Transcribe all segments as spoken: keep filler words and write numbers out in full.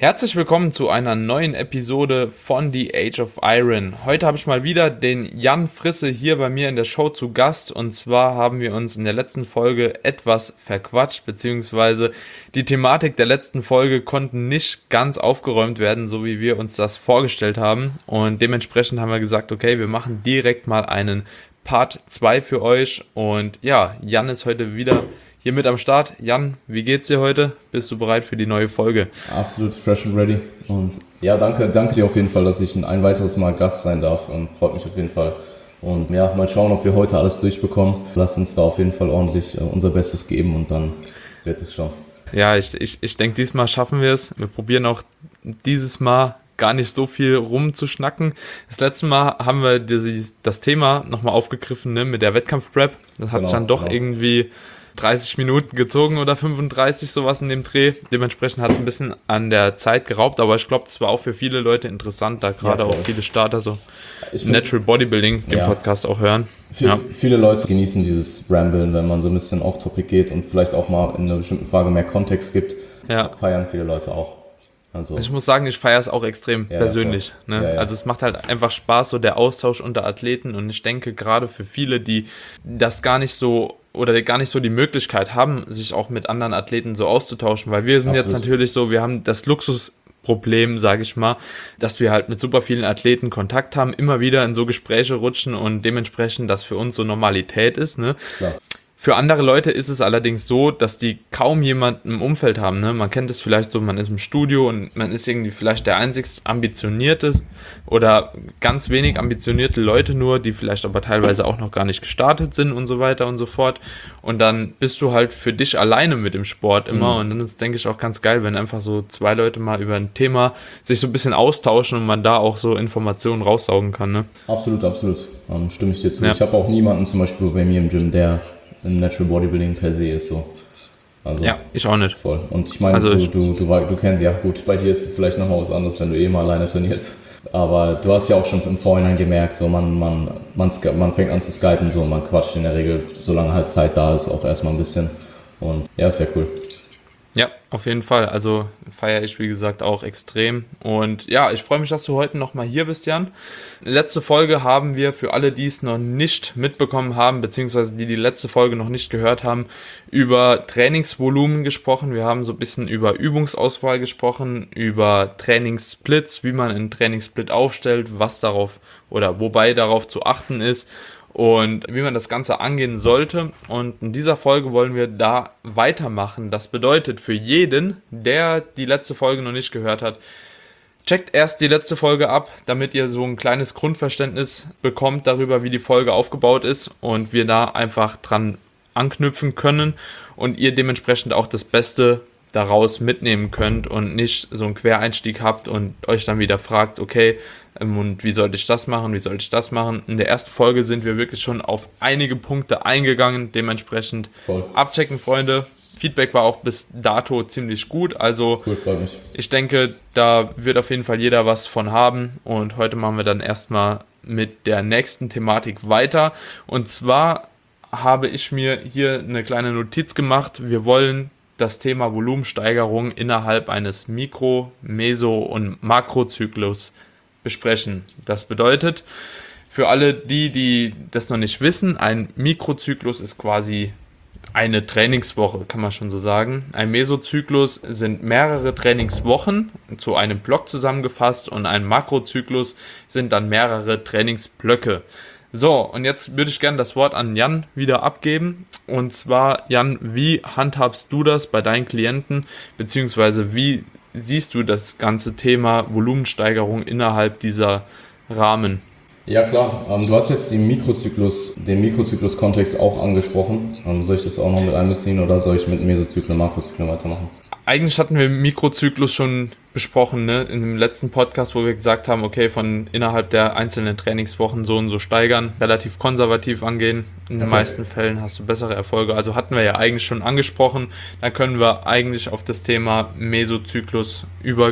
Herzlich willkommen zu einer neuen Episode von The Age of Iron. Heute habe ich mal wieder den Jan Frisse hier bei mir in der Show zu Gast, und zwar haben wir uns in der letzten Folge etwas verquatscht, beziehungsweise die Thematik der letzten Folge konnte nicht ganz aufgeräumt werden, so wie wir uns das vorgestellt haben, und dementsprechend haben wir gesagt, okay, wir machen direkt mal einen Part zwei für euch. Und ja, Jan ist heute wieder hier mit am Start. Jan, wie geht's dir heute? Bist du bereit für die neue Folge? Absolut fresh and ready. Und ja, danke, danke dir auf jeden Fall, dass ich ein, ein weiteres Mal Gast sein darf. Und freut mich auf jeden Fall. Und ja, mal schauen, ob wir heute alles durchbekommen. Lass uns da auf jeden Fall ordentlich äh, unser Bestes geben und dann wird es schon. Ja, ich, ich, ich denke, diesmal schaffen wir es. Wir probieren auch dieses Mal gar nicht so viel rumzuschnacken. Das letzte Mal haben wir die, das Thema nochmal aufgegriffen, ne, mit der Wettkampf-Prep. Das hat Genau, sich dann doch genau. irgendwie dreißig Minuten gezogen oder fünfunddreißig, sowas in dem Dreh. Dementsprechend hat es ein bisschen an der Zeit geraubt, aber ich glaube, das war auch für viele Leute interessant, da gerade Ja, auch voll. viele Starter so Ich find, Natural Bodybuilding den Ja. Podcast auch hören. viel, Ja. Viele Leute genießen dieses Ramblen, wenn man so ein bisschen off-topic geht und vielleicht auch mal in einer bestimmten Frage mehr Kontext gibt. Ja. Feiern viele Leute auch. Also, Also ich muss sagen, ich feiere es auch extrem Ja, persönlich. voll. Ne? Ja, ja. Also es macht halt einfach Spaß, so der Austausch unter Athleten, und ich denke gerade für viele, die das gar nicht so oder gar nicht so die Möglichkeit haben, sich auch mit anderen Athleten so auszutauschen, weil wir sind Absolut. jetzt natürlich so, wir haben das Luxusproblem, sage ich mal, dass wir halt mit super vielen Athleten Kontakt haben, immer wieder in so Gespräche rutschen und dementsprechend das für uns so Normalität ist, ne? klar. Für andere Leute ist es allerdings so, dass die kaum jemanden im Umfeld haben. Ne? Man kennt es vielleicht so, man ist im Studio und man ist irgendwie vielleicht der einzigst ambitionierte oder ganz wenig ambitionierte Leute nur, die vielleicht aber teilweise auch noch gar nicht gestartet sind und so weiter und so fort. Und dann bist du halt für dich alleine mit dem Sport immer. Mhm. Und dann ist, denke ich, auch ganz geil, wenn einfach so zwei Leute mal über ein Thema sich so ein bisschen austauschen und man da auch so Informationen raussaugen kann. Ne? Absolut, absolut. Ähm, stimme ich dir zu. Ja. Ich habe auch niemanden zum Beispiel bei mir im Gym, der im Natural Bodybuilding per se ist so. Also, Ja, ich auch nicht. voll. Und ich meine, Also du, ich- du, du, du kennst, ja gut, bei dir ist es vielleicht nochmal was anderes, wenn du eh mal alleine trainierst. Aber du hast ja auch schon im Vorhinein gemerkt, so man, man, man, sk- man fängt an zu skypen, so man quatscht in der Regel, solange halt Zeit da ist, auch erstmal ein bisschen. Und ja, ist ja cool. Ja, auf jeden Fall. Also feiere ich, wie gesagt, auch extrem. Und ja, ich freue mich, dass du heute nochmal hier bist, Jan. Letzte Folge haben wir, für alle, die es noch nicht mitbekommen haben, beziehungsweise die die letzte Folge noch nicht gehört haben, über Trainingsvolumen gesprochen. Wir haben so ein bisschen über Übungsauswahl gesprochen, über Trainingssplits, wie man einen Trainingssplit aufstellt, was darauf oder wobei darauf zu achten ist und wie man das Ganze angehen sollte. Und in dieser Folge wollen wir da weitermachen. Das bedeutet für jeden, der die letzte Folge noch nicht gehört hat, checkt erst die letzte Folge ab, damit ihr so ein kleines Grundverständnis bekommt darüber, wie die Folge aufgebaut ist und wir da einfach dran anknüpfen können und ihr dementsprechend auch das Beste daraus mitnehmen könnt und nicht so einen Quereinstieg habt und euch dann wieder fragt, okay, ähm, und wie sollte ich das machen, wie sollte ich das machen? In der ersten Folge sind wir wirklich schon auf einige Punkte eingegangen, dementsprechend Voll. abchecken, Freunde. Feedback war auch bis dato ziemlich gut, also Cool, freut mich. ich denke, da wird auf jeden Fall jeder was von haben, und heute machen wir dann erstmal mit der nächsten Thematik weiter, und zwar habe ich mir hier eine kleine Notiz gemacht. Wir wollen das Thema Volumensteigerung innerhalb eines Mikro-, Meso- und Makrozyklus besprechen. Das bedeutet, für alle die, die das noch nicht wissen, ein Mikrozyklus ist quasi eine Trainingswoche, kann man schon so sagen. Ein Mesozyklus sind mehrere Trainingswochen zu einem Block zusammengefasst, und ein Makrozyklus sind dann mehrere Trainingsblöcke. So, und jetzt würde ich gerne das Wort an Jan wieder abgeben. Und zwar, Jan, wie handhabst du das bei deinen Klienten, beziehungsweise wie siehst du das ganze Thema Volumensteigerung innerhalb dieser Rahmen? Ja klar, ähm, du hast jetzt den Mikrozyklus, den Mikrozyklus-Kontext auch angesprochen. Ähm, soll ich das auch noch mit einbeziehen oder soll ich mit Mesozyklen, Makrozyklen weitermachen? Eigentlich hatten wir Mikrozyklus schon besprochen, ne? In dem letzten Podcast, wo wir gesagt haben, okay, von innerhalb der einzelnen Trainingswochen so und so steigern, relativ konservativ angehen. In den Okay. meisten Fällen hast du bessere Erfolge. Also hatten wir ja eigentlich schon angesprochen. Dann können wir eigentlich auf das Thema Mesozyklus übergehen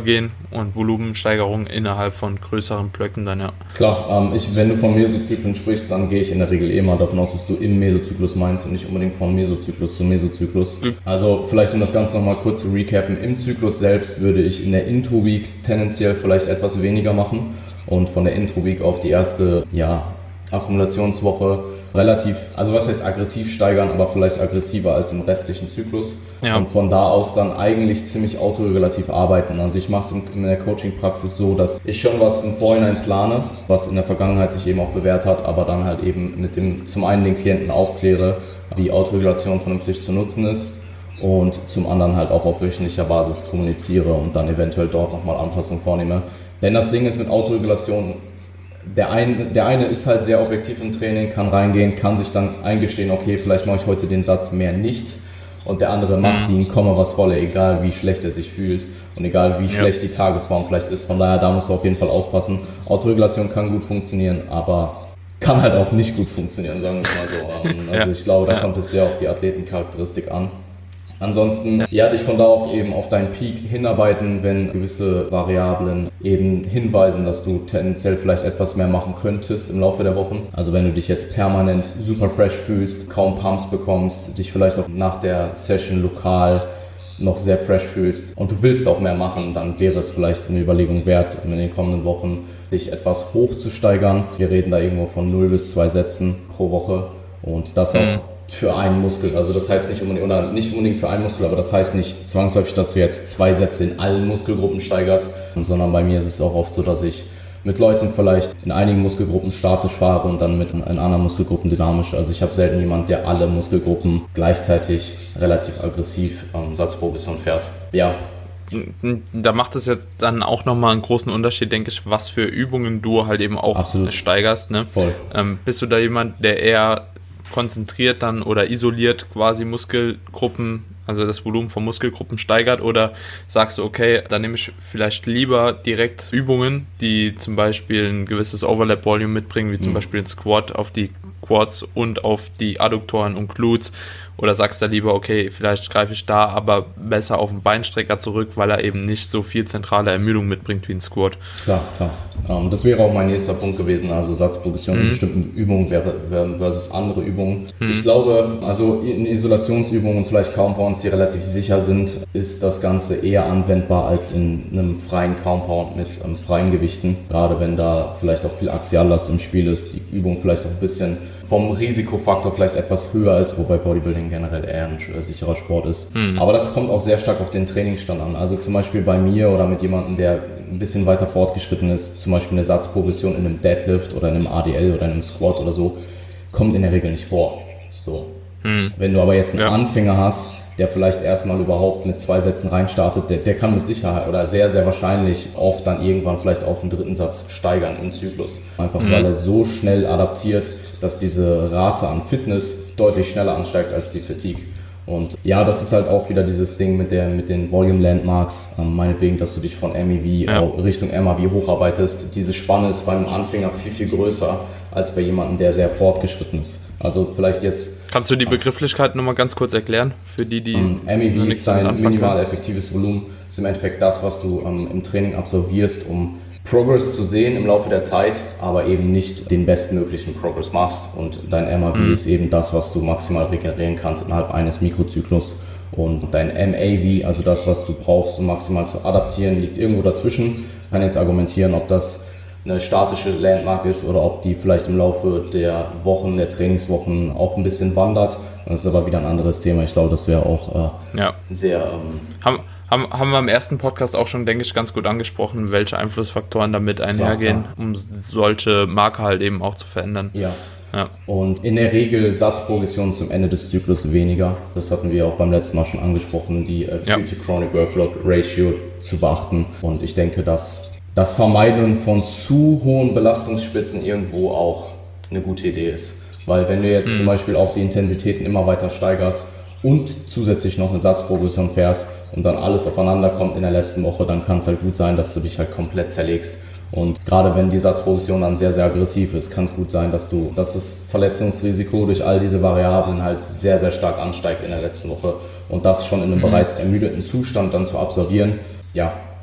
und Volumensteigerung innerhalb von größeren Blöcken dann, ja. Klar, ähm, ich, wenn du von Mesozyklen sprichst, dann gehe ich in der Regel eh mal davon aus, dass du im Mesozyklus meinst und nicht unbedingt von Mesozyklus zu Mesozyklus. Mhm. Also vielleicht, um das Ganze nochmal kurz zu recappen, im Zyklus selbst würde ich in der Intro-Week tendenziell vielleicht etwas weniger machen und von der Intro-Week auf die erste, ja, Akkumulationswoche relativ, also was heißt aggressiv steigern, aber vielleicht aggressiver als im restlichen Zyklus. Ja. Und von da aus dann eigentlich ziemlich autoregulativ arbeiten. Also ich mache es in der Coaching-Praxis so, dass ich schon was im Vorhinein plane, was in der Vergangenheit sich eben auch bewährt hat, aber dann halt eben mit dem, zum einen den Klienten aufkläre, wie Autoregulation vernünftig zu nutzen ist und zum anderen halt auch auf wöchentlicher Basis kommuniziere und dann eventuell dort nochmal Anpassungen vornehme. Denn das Ding ist mit Autoregulation, Der eine, der eine ist halt sehr objektiv im Training, kann reingehen, kann sich dann eingestehen, okay, vielleicht mache ich heute den Satz mehr nicht. Und der andere macht ihn, komme was wolle, egal wie schlecht er sich fühlt und egal wie ja. schlecht die Tagesform vielleicht ist. Von daher, da musst du auf jeden Fall aufpassen. Autoregulation kann gut funktionieren, aber kann halt auch nicht gut funktionieren, sagen wir es mal so. Also ja. ich glaube, da ja. kommt es sehr auf die Athletencharakteristik an. Ansonsten, ja, dich von da auf eben auf deinen Peak hinarbeiten, wenn gewisse Variablen eben hinweisen, dass du tendenziell vielleicht etwas mehr machen könntest im Laufe der Wochen. Also wenn du dich jetzt permanent super fresh fühlst, kaum Pumps bekommst, dich vielleicht auch nach der Session lokal noch sehr fresh fühlst und du willst auch mehr machen, dann wäre es vielleicht eine Überlegung wert, in den kommenden Wochen dich etwas hoch zu steigern. Wir reden da irgendwo von null bis zwei Sätzen pro Woche und das auch mhm. für einen Muskel, also das heißt nicht unbedingt, oder nicht unbedingt für einen Muskel, aber das heißt nicht zwangsläufig, dass du jetzt zwei Sätze in allen Muskelgruppen steigerst, sondern bei mir ist es auch oft so, dass ich mit Leuten vielleicht in einigen Muskelgruppen statisch fahre und dann mit in anderen Muskelgruppen dynamisch. Also ich habe selten jemanden, der alle Muskelgruppen gleichzeitig relativ aggressiv ähm, Satzprogression fährt. Ja. Da macht es jetzt dann auch nochmal einen großen Unterschied, denke ich, was für Übungen du halt eben auch Absolut. steigerst. Ne? Voll. Ähm, bist du da jemand, der eher konzentriert dann oder isoliert quasi Muskelgruppen, also das Volumen von Muskelgruppen steigert, oder sagst du, okay, dann nehme ich vielleicht lieber direkt Übungen, die zum Beispiel ein gewisses Overlap-Volume mitbringen, wie zum mhm. Beispiel ein Squat auf die Quads und auf die Adduktoren und Glutes, oder sagst du lieber, okay, vielleicht greife ich da aber besser auf den Beinstrecker zurück, weil er eben nicht so viel zentrale Ermüdung mitbringt wie ein Squat? Klar, klar. Ähm, das wäre auch mein nächster Punkt gewesen, also Satzprogression mhm. in bestimmten Übungen versus andere Übungen. Mhm. Ich glaube, also in Isolationsübungen und vielleicht Compounds, die relativ sicher sind, ist das Ganze eher anwendbar als in einem freien Compound mit ähm, freien Gewichten. Gerade wenn da vielleicht auch viel Axiallast im Spiel ist, die Übung vielleicht auch ein bisschen vom Risikofaktor vielleicht etwas höher ist, wobei Bodybuilding generell eher ein sicherer Sport ist. Mhm. Aber das kommt auch sehr stark auf den Trainingsstand an. Also zum Beispiel bei mir oder mit jemandem, der ein bisschen weiter fortgeschritten ist, zum Beispiel eine Satzprogression in einem Deadlift oder in einem A D L oder in einem Squat oder so, kommt in der Regel nicht vor. So. Mhm. Wenn du aber jetzt einen ja. Anfänger hast, der vielleicht erstmal überhaupt mit zwei Sätzen reinstartet, der, der kann mit Sicherheit oder sehr, sehr wahrscheinlich oft dann irgendwann vielleicht auf den dritten Satz steigern im Zyklus. Einfach mhm. weil er so schnell adaptiert, dass diese Rate an Fitness deutlich schneller ansteigt als die Fatigue. Und ja, das ist halt auch wieder dieses Ding mit, der, mit den Volume Landmarks, ähm, meinetwegen, dass du dich von M E V ja. Richtung M A V hocharbeitest. Diese Spanne ist beim Anfänger viel, viel größer als bei jemandem, der sehr fortgeschritten ist. Also vielleicht jetzt... Kannst du die Begrifflichkeit nochmal ganz kurz erklären, für die, die... Um, M E V ist dein minimal effektives Volumen. Das ist im Endeffekt das, was du ähm, im Training absolvierst, um Progress zu sehen im Laufe der Zeit, aber eben nicht den bestmöglichen Progress machst. Und dein M A V mhm. ist eben das, was du maximal regenerieren kannst innerhalb eines Mikrozyklus. Und dein M A V, also das, was du brauchst, um maximal zu adaptieren, liegt irgendwo dazwischen. Ich kann jetzt argumentieren, ob das eine statische Landmark ist oder ob die vielleicht im Laufe der Wochen, der Trainingswochen auch ein bisschen wandert. Das ist aber wieder ein anderes Thema. Ich glaube, das wäre auch äh, ja. sehr... Ähm, haben, haben, haben wir im ersten Podcast auch schon, denke ich, ganz gut angesprochen, welche Einflussfaktoren damit einhergehen, klar, klar. um solche Marker halt eben auch zu verändern. Ja. Ja. Und in der Regel Satzprogression zum Ende des Zyklus weniger. Das hatten wir auch beim letzten Mal schon angesprochen, die Acute-to-Chronic Workload Ratio zu beachten. Und ich denke, dass das Vermeiden von zu hohen Belastungsspitzen irgendwo auch eine gute Idee ist. Weil wenn du jetzt mhm. zum Beispiel auch die Intensitäten immer weiter steigerst und zusätzlich noch eine Satzprogression fährst und dann alles aufeinander kommt in der letzten Woche, dann kann es halt gut sein, dass du dich halt komplett zerlegst. Und gerade wenn die Satzprogression dann sehr, sehr aggressiv ist, kann es gut sein, dass du, dass das Verletzungsrisiko durch all diese Variablen halt sehr, sehr stark ansteigt in der letzten Woche. Und das schon in einem mhm. bereits ermüdeten Zustand dann zu absolvieren, ja,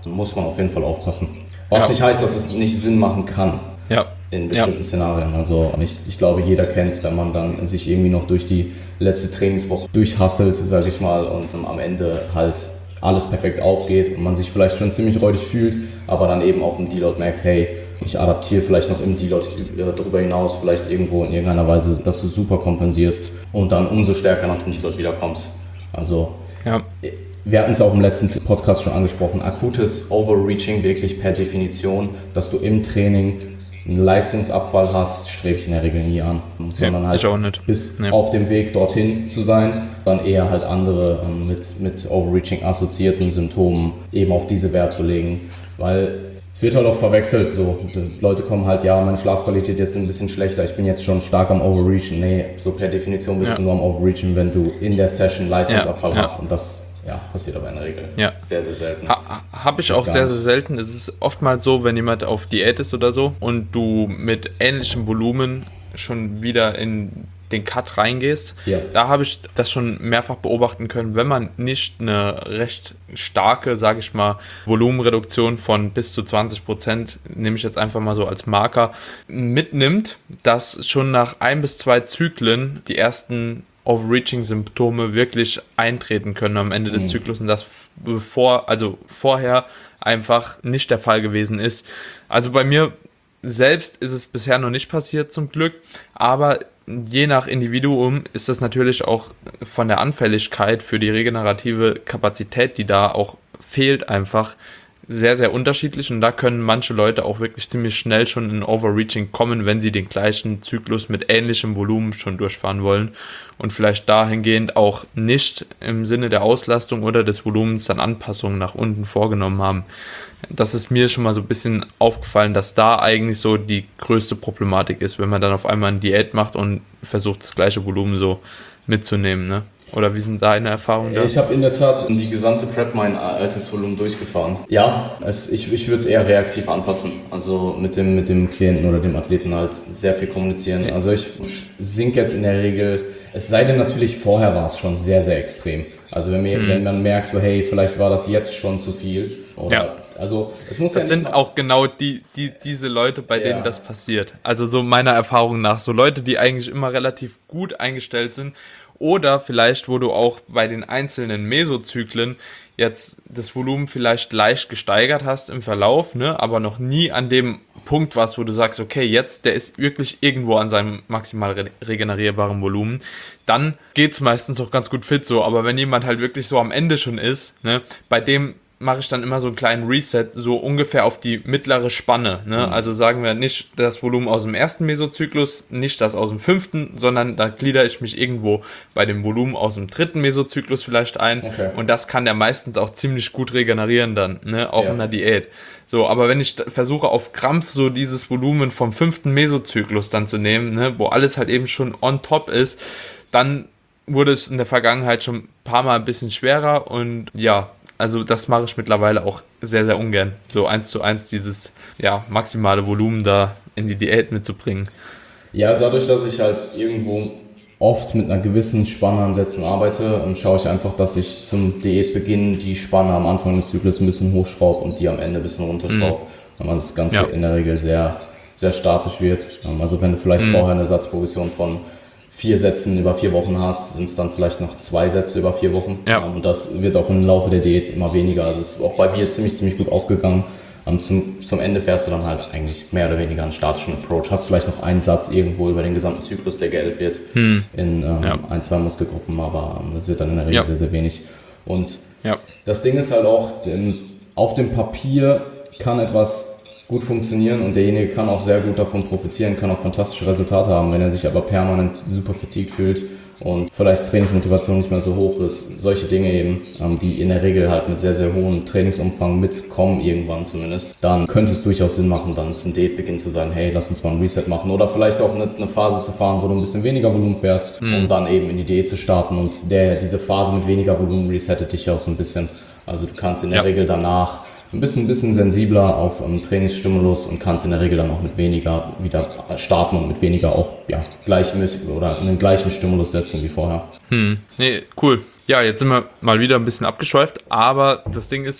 muss man auf jeden Fall aufpassen. Was Ja. nicht heißt, dass es nicht Sinn machen kann. Ja. In bestimmten ja. Szenarien. Also ich, ich glaube, jeder kennt es, wenn man dann sich irgendwie noch durch die letzte Trainingswoche durchhasselt, sage ich mal, und am Ende halt alles perfekt aufgeht und man sich vielleicht schon ziemlich räudig fühlt, aber dann eben auch im Deload merkt, hey, ich adaptiere vielleicht noch im Deload darüber hinaus, vielleicht irgendwo in irgendeiner Weise, dass du super kompensierst und dann umso stärker nach dem Deload wiederkommst. Also ja. Wir hatten es auch im letzten Podcast schon angesprochen, akutes Overreaching wirklich per Definition, dass du im Training einen Leistungsabfall hast, strebe ich in der Regel nie an, sondern ja, halt auch nicht. bis nee. auf dem Weg dorthin zu sein, dann eher halt andere ähm, mit, mit Overreaching assoziierten Symptomen eben auf diese Wert zu legen, weil es wird halt auch verwechselt, so die Leute kommen halt, ja, meine Schlafqualität jetzt ein bisschen schlechter, ich bin jetzt schon stark am Overreachen, nee, so per Definition bist ja. du nur am Overreachen, wenn du in der Session Leistungsabfall ja. hast und das ja, passiert aber in der Regel ja. sehr, sehr selten. Ha, Habe ich auch sehr, nicht. sehr selten. Es ist oftmals so, wenn jemand auf Diät ist oder so und du mit ähnlichem Volumen schon wieder in den Cut reingehst, ja. da habe ich das schon mehrfach beobachten können, wenn man nicht eine recht starke, sage ich mal, Volumenreduktion von bis zu zwanzig Prozent, nehme ich jetzt einfach mal so als Marker, mitnimmt, dass schon nach ein bis zwei Zyklen die ersten Overreaching-Symptome wirklich eintreten können am Ende des mhm. Zyklus und das bevor, also vorher einfach nicht der Fall gewesen ist. Also bei mir selbst ist es bisher noch nicht passiert zum Glück, aber je nach Individuum ist das natürlich auch von der Anfälligkeit für die regenerative Kapazität, die da auch fehlt, einfach sehr, sehr unterschiedlich und da können manche Leute auch wirklich ziemlich schnell schon in Overreaching kommen, wenn sie den gleichen Zyklus mit ähnlichem Volumen schon durchfahren wollen und vielleicht dahingehend auch nicht im Sinne der Auslastung oder des Volumens dann Anpassungen nach unten vorgenommen haben. Das ist mir schon mal so ein bisschen aufgefallen, dass da eigentlich so die größte Problematik ist, wenn man dann auf einmal eine Diät macht und versucht, das gleiche Volumen so mitzunehmen, ne? Oder wie sind deine Erfahrungen da? Ich habe in der Tat die gesamte Prep mein altes Volumen durchgefahren. Ja, es, ich, ich würde es eher reaktiv anpassen. Also mit dem, mit dem Klienten oder dem Athleten halt sehr viel kommunizieren. Ja. Also ich sinke jetzt in der Regel, es sei denn natürlich, vorher war es schon sehr, sehr extrem. Also wenn, mir, mhm. wenn man merkt, so hey, vielleicht war das jetzt schon zu viel. Oder, ja. Also es muss das ja sind nicht auch genau die, die, diese Leute, bei ja. denen das passiert. Also so meiner Erfahrung nach. So Leute, die eigentlich immer relativ gut eingestellt sind. Oder vielleicht, wo du auch bei den einzelnen Mesozyklen jetzt das Volumen vielleicht leicht gesteigert hast im Verlauf, ne, aber noch nie an dem Punkt warst, wo du sagst, okay, jetzt, der ist wirklich irgendwo an seinem maximal re- regenerierbaren Volumen, dann geht's meistens auch ganz gut fit so. Aber wenn jemand halt wirklich so am Ende schon ist, ne, bei dem mache ich dann immer so einen kleinen Reset, so ungefähr auf die mittlere Spanne. Ne? Mhm. Also sagen wir nicht das Volumen aus dem ersten Mesozyklus, nicht das aus dem fünften, sondern da gliedere ich mich irgendwo bei dem Volumen aus dem dritten Mesozyklus vielleicht ein. Okay. Und das kann der meistens auch ziemlich gut regenerieren dann, ne? Auch ja. in der Diät. So, aber wenn ich versuche auf Krampf so dieses Volumen vom fünften Mesozyklus dann zu nehmen, ne? Wo alles halt eben schon on top ist, dann wurde es in der Vergangenheit schon ein paar Mal ein bisschen schwerer und ja, also das mache ich mittlerweile auch sehr, sehr ungern. So eins zu eins dieses ja, maximale Volumen da in die Diät mitzubringen. Ja, dadurch, dass ich halt irgendwo oft mit einer gewissen Spanne an Sätzen arbeite, schaue ich einfach, dass ich zum Diätbeginn die Spanne am Anfang des Zyklus ein bisschen hochschraube und die am Ende ein bisschen runterschraube. Mhm. Und das Ganze ja. in der Regel sehr, sehr statisch wird. Also wenn du vielleicht mhm. vorher eine Satzprogression von vier Sätzen über vier Wochen hast, sind es dann vielleicht noch zwei Sätze über vier Wochen. Ja. Und das wird auch im Laufe der Diät immer weniger. Also es ist auch bei mir ziemlich, ziemlich gut aufgegangen. Zum, zum Ende fährst du dann halt eigentlich mehr oder weniger einen statischen Approach. Hast vielleicht noch einen Satz irgendwo über den gesamten Zyklus, der geaddet wird hm. in ähm, ja. ein, zwei Muskelgruppen, aber das wird dann in der Regel ja. sehr, sehr wenig. Und ja. das Ding ist halt auch, denn auf dem Papier kann etwas gut funktionieren und derjenige kann auch sehr gut davon profitieren, kann auch fantastische Resultate haben, wenn er sich aber permanent super fatigued fühlt und vielleicht Trainingsmotivation nicht mehr so hoch ist. Solche Dinge eben, die in der Regel halt mit sehr, sehr hohem Trainingsumfang mitkommen, irgendwann zumindest, dann könnte es durchaus Sinn machen, dann zum Diätbeginn zu sagen, hey, lass uns mal ein Reset machen oder vielleicht auch eine, eine Phase zu fahren, wo du ein bisschen weniger Volumen fährst, mhm. um dann eben in die Diät zu starten und der, diese Phase mit weniger Volumen resettet dich auch so ein bisschen. Also du kannst in der ja. Regel danach ein bisschen, ein bisschen sensibler auf um, Trainingsstimulus und kannst in der Regel dann auch mit weniger wieder starten und mit weniger auch ja, gleichmäßig oder einen gleichen Stimulus setzen wie vorher. Hm, nee, cool. Ja, jetzt sind wir mal wieder ein bisschen abgeschweift, aber das Ding ist,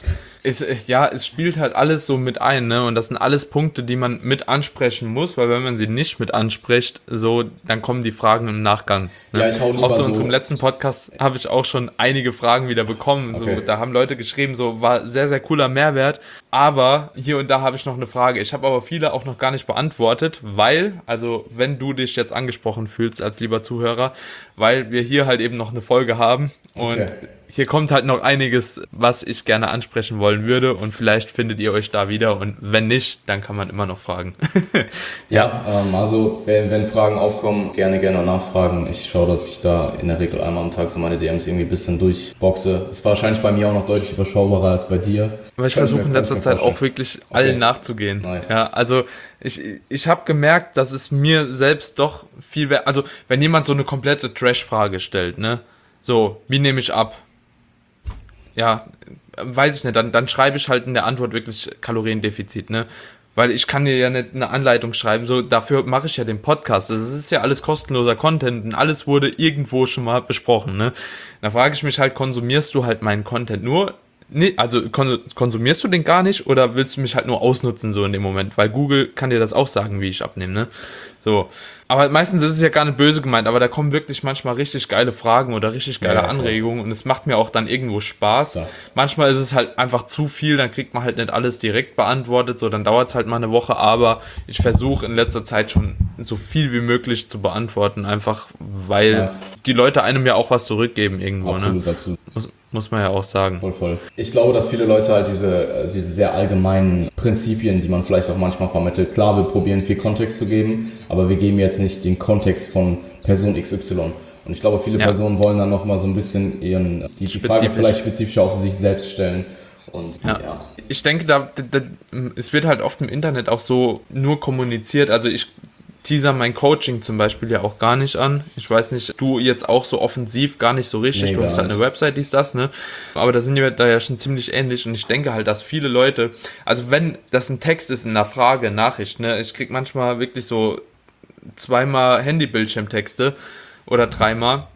Es, ja, es spielt halt alles so mit ein, ne? Und das sind alles Punkte, die man mit ansprechen muss, weil wenn man sie nicht mit anspricht, so, dann kommen die Fragen im Nachgang. Ne? Ja, ich hau lieber auch zu so. unserem letzten Podcast habe ich auch schon einige Fragen wieder bekommen. Okay. So, da haben Leute geschrieben, so, war sehr, sehr cooler Mehrwert. Aber hier und da habe ich noch eine Frage. Ich habe aber viele auch noch gar nicht beantwortet, weil, also wenn du dich jetzt angesprochen fühlst als lieber Zuhörer, weil wir hier halt eben noch eine Folge haben und Okay. hier kommt halt noch einiges, was ich gerne ansprechen wollen würde und vielleicht findet ihr euch da wieder und wenn nicht, dann kann man immer noch fragen. Ja, ähm, also wenn, wenn Fragen aufkommen, gerne, gerne nachfragen. Ich schaue, dass ich da in der Regel einmal am Tag so meine D Ms irgendwie ein bisschen durchboxe. Ist wahrscheinlich bei mir auch noch deutlich überschaubarer als bei dir. Aber ich Kann versuche mir- in kann letzter ich mir Zeit vorstellen. auch wirklich Okay. allen nachzugehen. Nice. Ja, also ich, ich habe gemerkt, dass es mir selbst doch viel wert, also wenn jemand so eine komplette Trash-Frage stellt, ne, so, wie nehme ich ab? Ja, weiß ich nicht, dann, dann schreibe ich halt in der Antwort wirklich Kaloriendefizit, ne? Weil ich kann dir ja nicht eine Anleitung schreiben, so dafür mache ich ja den Podcast. Das ist ja alles kostenloser Content und alles wurde irgendwo schon mal besprochen, ne? Da frage ich mich halt, konsumierst du halt meinen Content nur? Nee, also kon- konsumierst du den gar nicht oder willst du mich halt nur ausnutzen so in dem Moment? Weil Google kann dir das auch sagen, wie ich abnehme, ne? So. Aber meistens ist es ja gar nicht böse gemeint, aber da kommen wirklich manchmal richtig geile Fragen oder richtig geile Ja, ja, voll. Anregungen und es macht mir auch dann irgendwo Spaß. Ja. Manchmal ist es halt einfach zu viel, dann kriegt man halt nicht alles direkt beantwortet, so dann dauert es halt mal eine Woche, aber ich versuche in letzter Zeit schon so viel wie möglich zu beantworten, einfach weil Nice. die Leute einem ja auch was zurückgeben irgendwo, Absolut, ne? absolut. Muss, muss man ja auch sagen. Voll, voll. Ich glaube, dass viele Leute halt diese, äh, diese sehr allgemeinen Prinzipien, die man vielleicht auch manchmal vermittelt, klar, wir probieren viel Kontext zu geben, aber wir geben jetzt nicht den Kontext von Person X Y. Und ich glaube, viele Ja. Personen wollen dann nochmal so ein bisschen ihren, die, die Frage Spezifisch. vielleicht spezifischer auf sich selbst stellen. Und Ja. ja. Ich denke, da, da, da, es wird halt oft im Internet auch so nur kommuniziert. Also ich teaser mein Coaching zum Beispiel ja auch gar nicht an. Ich weiß nicht, du jetzt auch so offensiv gar nicht so richtig. Nee, du gar hast halt eine nicht. Website, dies, das, ne? Aber da sind wir da ja schon ziemlich ähnlich und ich denke halt, dass viele Leute, also wenn das ein Text ist in einer Frage, Nachricht, ne? Ich krieg manchmal wirklich so zweimal Handybildschirmtexte oder dreimal.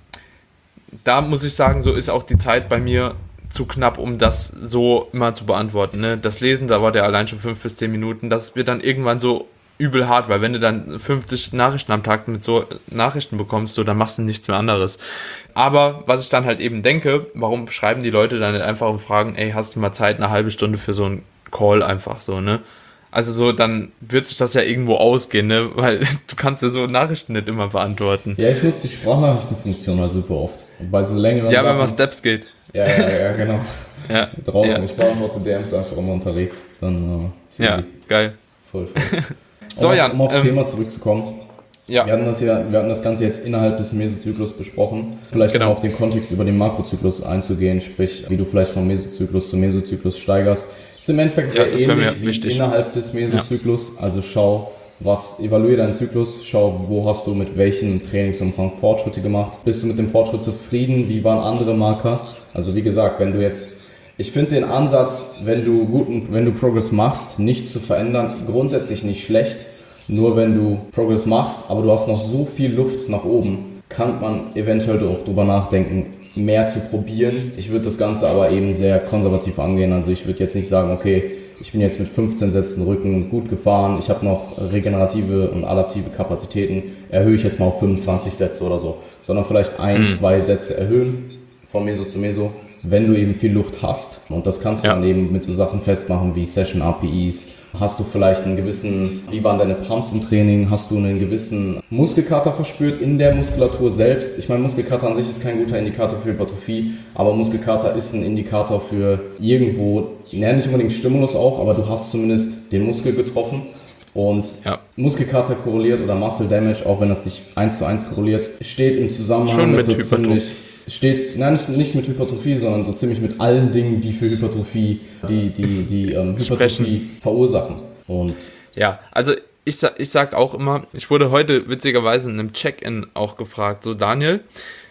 Da muss ich sagen, so ist auch die Zeit bei mir zu knapp, um das so immer zu beantworten. Ne? Das Lesen dauert ja allein schon fünf bis zehn Minuten. Das wird dann irgendwann so übel hart, weil wenn du dann fünfzig Nachrichten am Tag mit so Nachrichten bekommst, so, dann machst du nichts mehr anderes. Aber was ich dann halt eben denke, warum schreiben die Leute dann nicht einfach und fragen, ey, hast du mal Zeit, eine halbe Stunde für so einen Call einfach so, ne? Also so, dann wird sich das ja irgendwo ausgehen, ne? Weil du kannst ja so Nachrichten nicht immer beantworten. Ja, ich nutze die Sprachnachrichtenfunktion halt super oft. Und bei so längeren Ja, wenn Sachen, man Steps geht. ja, ja, ja, genau. Ja, Draußen, ja. ich beantworte D Ms einfach immer unterwegs. Dann äh, ist Ja, easy. geil. Voll, voll. So, um, Jan, auf, um aufs ähm, Thema zurückzukommen. Ja, Wir hatten, das ja, wir hatten das Ganze jetzt innerhalb des Mesozyklus besprochen. Vielleicht Genau. noch auf den Kontext über den Makrozyklus einzugehen, sprich, wie du vielleicht vom Mesozyklus zum Mesozyklus steigerst. Ist im Endeffekt Ja, sehr das wäre mir ähnlich wie wichtig. innerhalb des Mesozyklus. Also schau, was, evaluiere deinen Zyklus, schau, wo hast du mit welchem Trainingsumfang Fortschritte gemacht. Bist du mit dem Fortschritt zufrieden? Wie waren andere Marker? Also wie gesagt, wenn du jetzt, ich finde den Ansatz, wenn du guten, wenn du Progress machst, nichts zu verändern, grundsätzlich nicht schlecht. Nur wenn du Progress machst, aber du hast noch so viel Luft nach oben, kann man eventuell auch drüber nachdenken, mehr zu probieren. Ich würde das Ganze aber eben sehr konservativ angehen. Also ich würde jetzt nicht sagen, okay, ich bin jetzt mit fünfzehn Sätzen Rücken gut gefahren, ich habe noch regenerative und adaptive Kapazitäten, erhöhe ich jetzt mal auf fünfundzwanzig Sätze oder so. Sondern vielleicht ein, Mhm. zwei Sätze erhöhen, von Meso zu Meso, wenn du eben viel Luft hast. Und das kannst du Ja. dann eben mit so Sachen festmachen wie Session R P Es. Hast du vielleicht einen gewissen, wie waren deine Pumps im Training? Hast du einen gewissen Muskelkater verspürt in der Muskulatur selbst? Ich meine, Muskelkater an sich ist kein guter Indikator für Hypertrophie, aber Muskelkater ist ein Indikator für irgendwo, naja, nicht unbedingt Stimulus auch, aber du hast zumindest den Muskel getroffen. Und Ja. Muskelkater korreliert oder Muscle Damage, auch wenn das nicht eins zu eins korreliert, steht im Zusammenhang Schon mit mit so Hypertrophie. ziemlich, steht, nein, nicht, nicht mit Hypertrophie, sondern so ziemlich mit allen Dingen, die für Hypertrophie, die, die, die ähm, Hypertrophie verursachen. Und Ja, also ich, sa- ich sag auch immer, ich wurde heute witzigerweise in einem Check-in auch gefragt, so Daniel,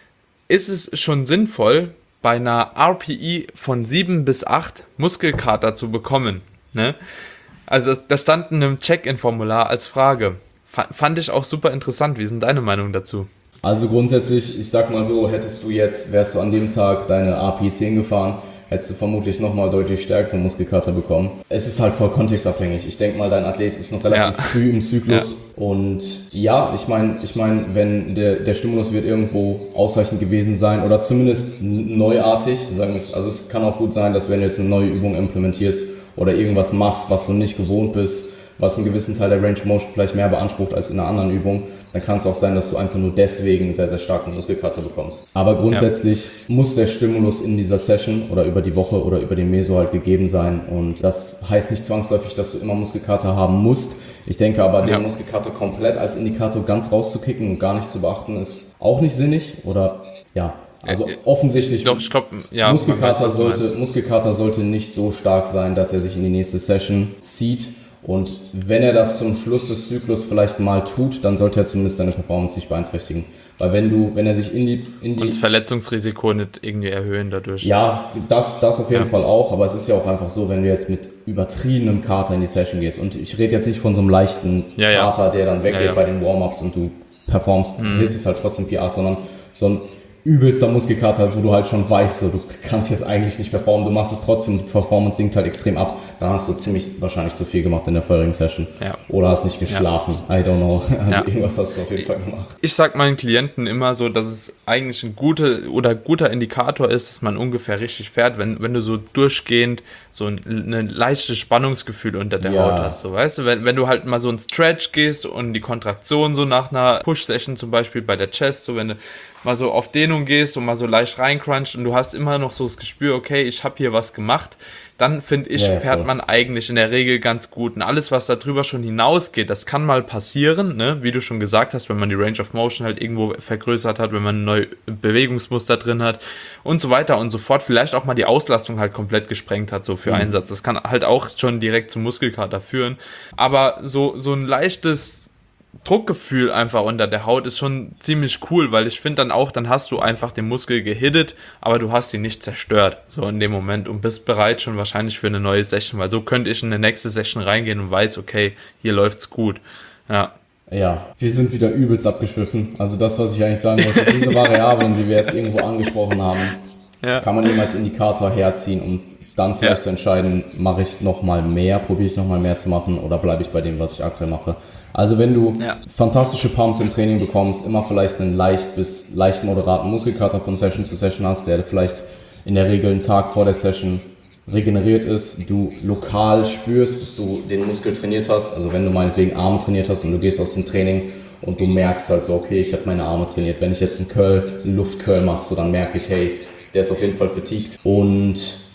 ist es schon sinnvoll, bei einer R P E von sieben bis acht Muskelkater zu bekommen? Ne? Also das, das stand in einem Check-in-Formular als Frage. Fa- Fand ich auch super interessant. Wie sind deine Meinung dazu? also grundsätzlich, ich sag mal so, hättest du jetzt, wärst du an dem Tag deine R P zehn gefahren, hättest du vermutlich nochmal deutlich stärkere Muskelkater bekommen. Es ist halt voll kontextabhängig. Ich denke mal, dein Athlet ist noch relativ ja. früh im Zyklus. Ja. Und ja, ich meine, ich mein, wenn der, der Stimulus wird irgendwo ausreichend gewesen sein oder zumindest neuartig, sagen wir, also es kann auch gut sein, dass wenn du jetzt eine neue Übung implementierst oder irgendwas machst, was du nicht gewohnt bist, was einen gewissen Teil der Range of Motion vielleicht mehr beansprucht als in einer anderen Übung, dann kann es auch sein, dass du einfach nur deswegen sehr, sehr starken Muskelkater bekommst. Aber grundsätzlich ja. muss der Stimulus in dieser Session oder über die Woche oder über den Meso halt gegeben sein und das heißt nicht zwangsläufig, dass du immer Muskelkater haben musst. Ich denke aber, den ja. Muskelkater komplett als Indikator ganz rauszukicken und gar nicht zu beachten, ist auch nicht sinnig oder ja, also offensichtlich Doch, ich glaub, ja, Muskelkater, weiß, sollte, Muskelkater sollte nicht so stark sein, dass er sich in die nächste Session zieht. Und wenn er das zum Schluss des Zyklus vielleicht mal tut, dann sollte er zumindest seine Performance nicht beeinträchtigen. Weil wenn du, wenn er sich in die... In die und das Verletzungsrisiko nicht irgendwie erhöhen dadurch. Ja, das, das auf jeden ja. Fall auch, aber es ist ja auch einfach so, wenn du jetzt mit übertriebenem Kater in die Session gehst und ich rede jetzt nicht von so einem leichten ja, ja. Kater, der dann weggeht ja, ja. bei den Warm-Ups und du performst, mhm. hältst es halt trotzdem P R, sondern so ein übelster Muskelkater, wo du halt schon weißt, so, du kannst jetzt eigentlich nicht performen, du machst es trotzdem, die Performance sinkt halt extrem ab, dann hast du ziemlich wahrscheinlich zu viel gemacht in der vorherigen Session. Ja. Oder hast nicht geschlafen, ja. I don't know. Also ja. irgendwas hast du auf jeden Fall gemacht. Ich sag meinen Klienten immer so, dass es eigentlich ein guter oder guter Indikator ist, dass man ungefähr richtig fährt, wenn, wenn du so durchgehend so ein, ein leichtes Spannungsgefühl unter der ja. Haut hast. So, weißt du, wenn, wenn du halt mal so einen Stretch gehst und die Kontraktion so nach einer Push-Session zum Beispiel bei der Chest, so wenn du mal so auf Dehnung gehst und mal so leicht reincruncht und du hast immer noch so das Gespür, okay, ich habe hier was gemacht, dann finde ich, ja, fährt man eigentlich in der Regel ganz gut. Und alles, was darüber schon hinausgeht, das kann mal passieren, ne? Wie du schon gesagt hast, wenn man die Range of Motion halt irgendwo vergrößert hat, wenn man ein neues Bewegungsmuster drin hat und so weiter und so fort. Vielleicht auch mal die Auslastung halt komplett gesprengt hat, so für mhm. Einsatz. Das kann halt auch schon direkt zum Muskelkater führen. Aber so, so ein leichtes Druckgefühl einfach unter der Haut ist schon ziemlich cool, weil ich finde dann auch, dann hast du einfach den Muskel gehittet, aber du hast ihn nicht zerstört, so in dem Moment und bist bereit schon wahrscheinlich für eine neue Session, weil so könnte ich in eine nächste Session reingehen und weiß, okay, hier läuft's gut. Ja. Ja, wir sind wieder übelst abgeschwiffen. Also das, was ich eigentlich sagen wollte, diese Variablen, die wir jetzt irgendwo angesprochen haben, ja. kann man eben als Indikator herziehen, um dann vielleicht ja. zu entscheiden, mache ich nochmal mehr, probiere ich nochmal mehr zu machen oder bleibe ich bei dem, was ich aktuell mache. Also wenn du ja. fantastische Pumps im Training bekommst, immer vielleicht einen leicht bis leicht moderaten Muskelkater von Session zu Session hast, der vielleicht in der Regel einen Tag vor der Session regeneriert ist, du lokal spürst, dass du den Muskel trainiert hast, also wenn du meinetwegen Arme trainiert hast und du gehst aus dem Training und du merkst halt so, okay, ich habe meine Arme trainiert, wenn ich jetzt einen Curl, einen Luft-Curl mache, so dann merke ich, hey, der ist auf jeden Fall fatigued und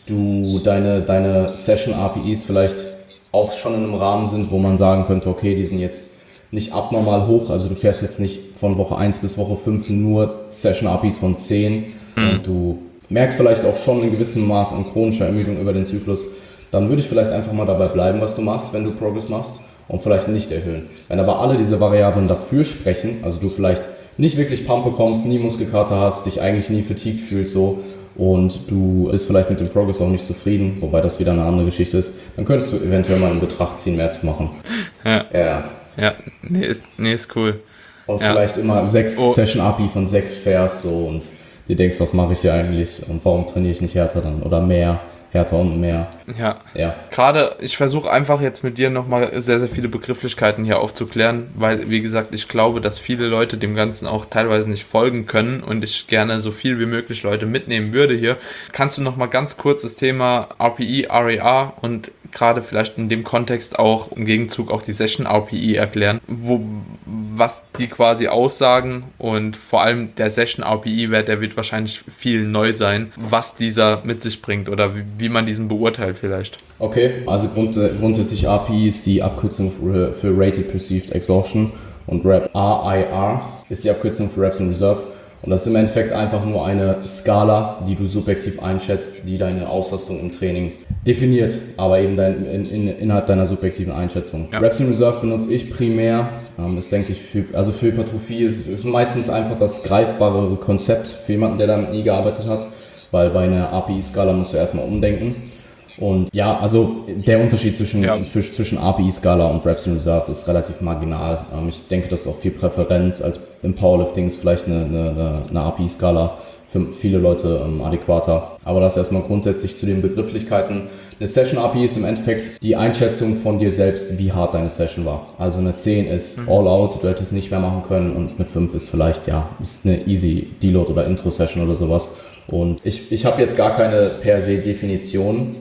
du deine, deine Session-R P Es vielleicht auch schon in einem Rahmen sind, wo man sagen könnte, okay, die sind jetzt nicht abnormal hoch, also du fährst jetzt nicht von Woche eins bis Woche fünf nur Session-R Ps von zehn mhm. und du merkst vielleicht auch schon in gewissem Maß an chronischer Ermüdung über den Zyklus, dann würde ich vielleicht einfach mal dabei bleiben, was du machst, wenn du Progress machst und vielleicht nicht erhöhen. Wenn aber alle diese Variablen dafür sprechen, also du vielleicht nicht wirklich Pump bekommst, nie Muskelkater hast, dich eigentlich nie fatigued fühlst so, und du bist vielleicht mit dem Progress auch nicht zufrieden, wobei das wieder eine andere Geschichte ist, dann könntest du eventuell mal in Betracht ziehen, mehr zu machen. Ja, ja, ja. Nee, ist, nee, ist cool. Und ja. vielleicht immer sechs oh. Session-R P von sechs fährst so und dir denkst, was mache ich hier eigentlich und warum trainiere ich nicht härter dann oder mehr, härter und mehr. Ja, ja. Gerade, ich versuche einfach jetzt mit dir nochmal sehr, sehr viele Begrifflichkeiten hier aufzuklären, weil, wie gesagt, ich glaube, dass viele Leute dem Ganzen auch teilweise nicht folgen können und ich gerne so viel wie möglich Leute mitnehmen würde hier. Kannst du nochmal ganz kurz das Thema R P E, R A R und gerade vielleicht in dem Kontext auch im Gegenzug auch die Session R P E erklären, wo, was die quasi aussagen und vor allem der Session R P E-Wert, der wird wahrscheinlich viel neu sein, was dieser mit sich bringt oder wie, wie man diesen beurteilt vielleicht. Okay, also grund, grundsätzlich R P E ist die Abkürzung für, für Rated Perceived Exhaustion und Rep R I R ist die Abkürzung für Reps in Reserve. Und das ist im Endeffekt einfach nur eine Skala, die du subjektiv einschätzt, die deine Auslastung im Training definiert, aber eben dein, in, in, innerhalb deiner subjektiven Einschätzung. Ja. Reps in Reserve benutze ich primär, ähm, ist denke ich, für, also für Hypertrophie ist, ist meistens einfach das greifbarere Konzept für jemanden, der damit nie gearbeitet hat, weil bei einer R P E-Skala musst du erstmal umdenken. Und ja, also der Unterschied zwischen, ja. zwischen R P E-Skala und Reps in Reserve ist relativ marginal. Ich denke, das ist auch viel Präferenz als im Powerlifting ist vielleicht eine, eine, eine R P E-Skala für viele Leute ähm, adäquater. Aber das erstmal grundsätzlich zu den Begrifflichkeiten. Eine Session-A P I ist im Endeffekt die Einschätzung von dir selbst, wie hart deine Session war. Also eine zehn ist mhm. all out, du hättest nicht mehr machen können, und eine fünf ist vielleicht, ja, ist eine easy Deload oder Intro-Session oder sowas. Und ich, ich habe jetzt gar keine per se Definition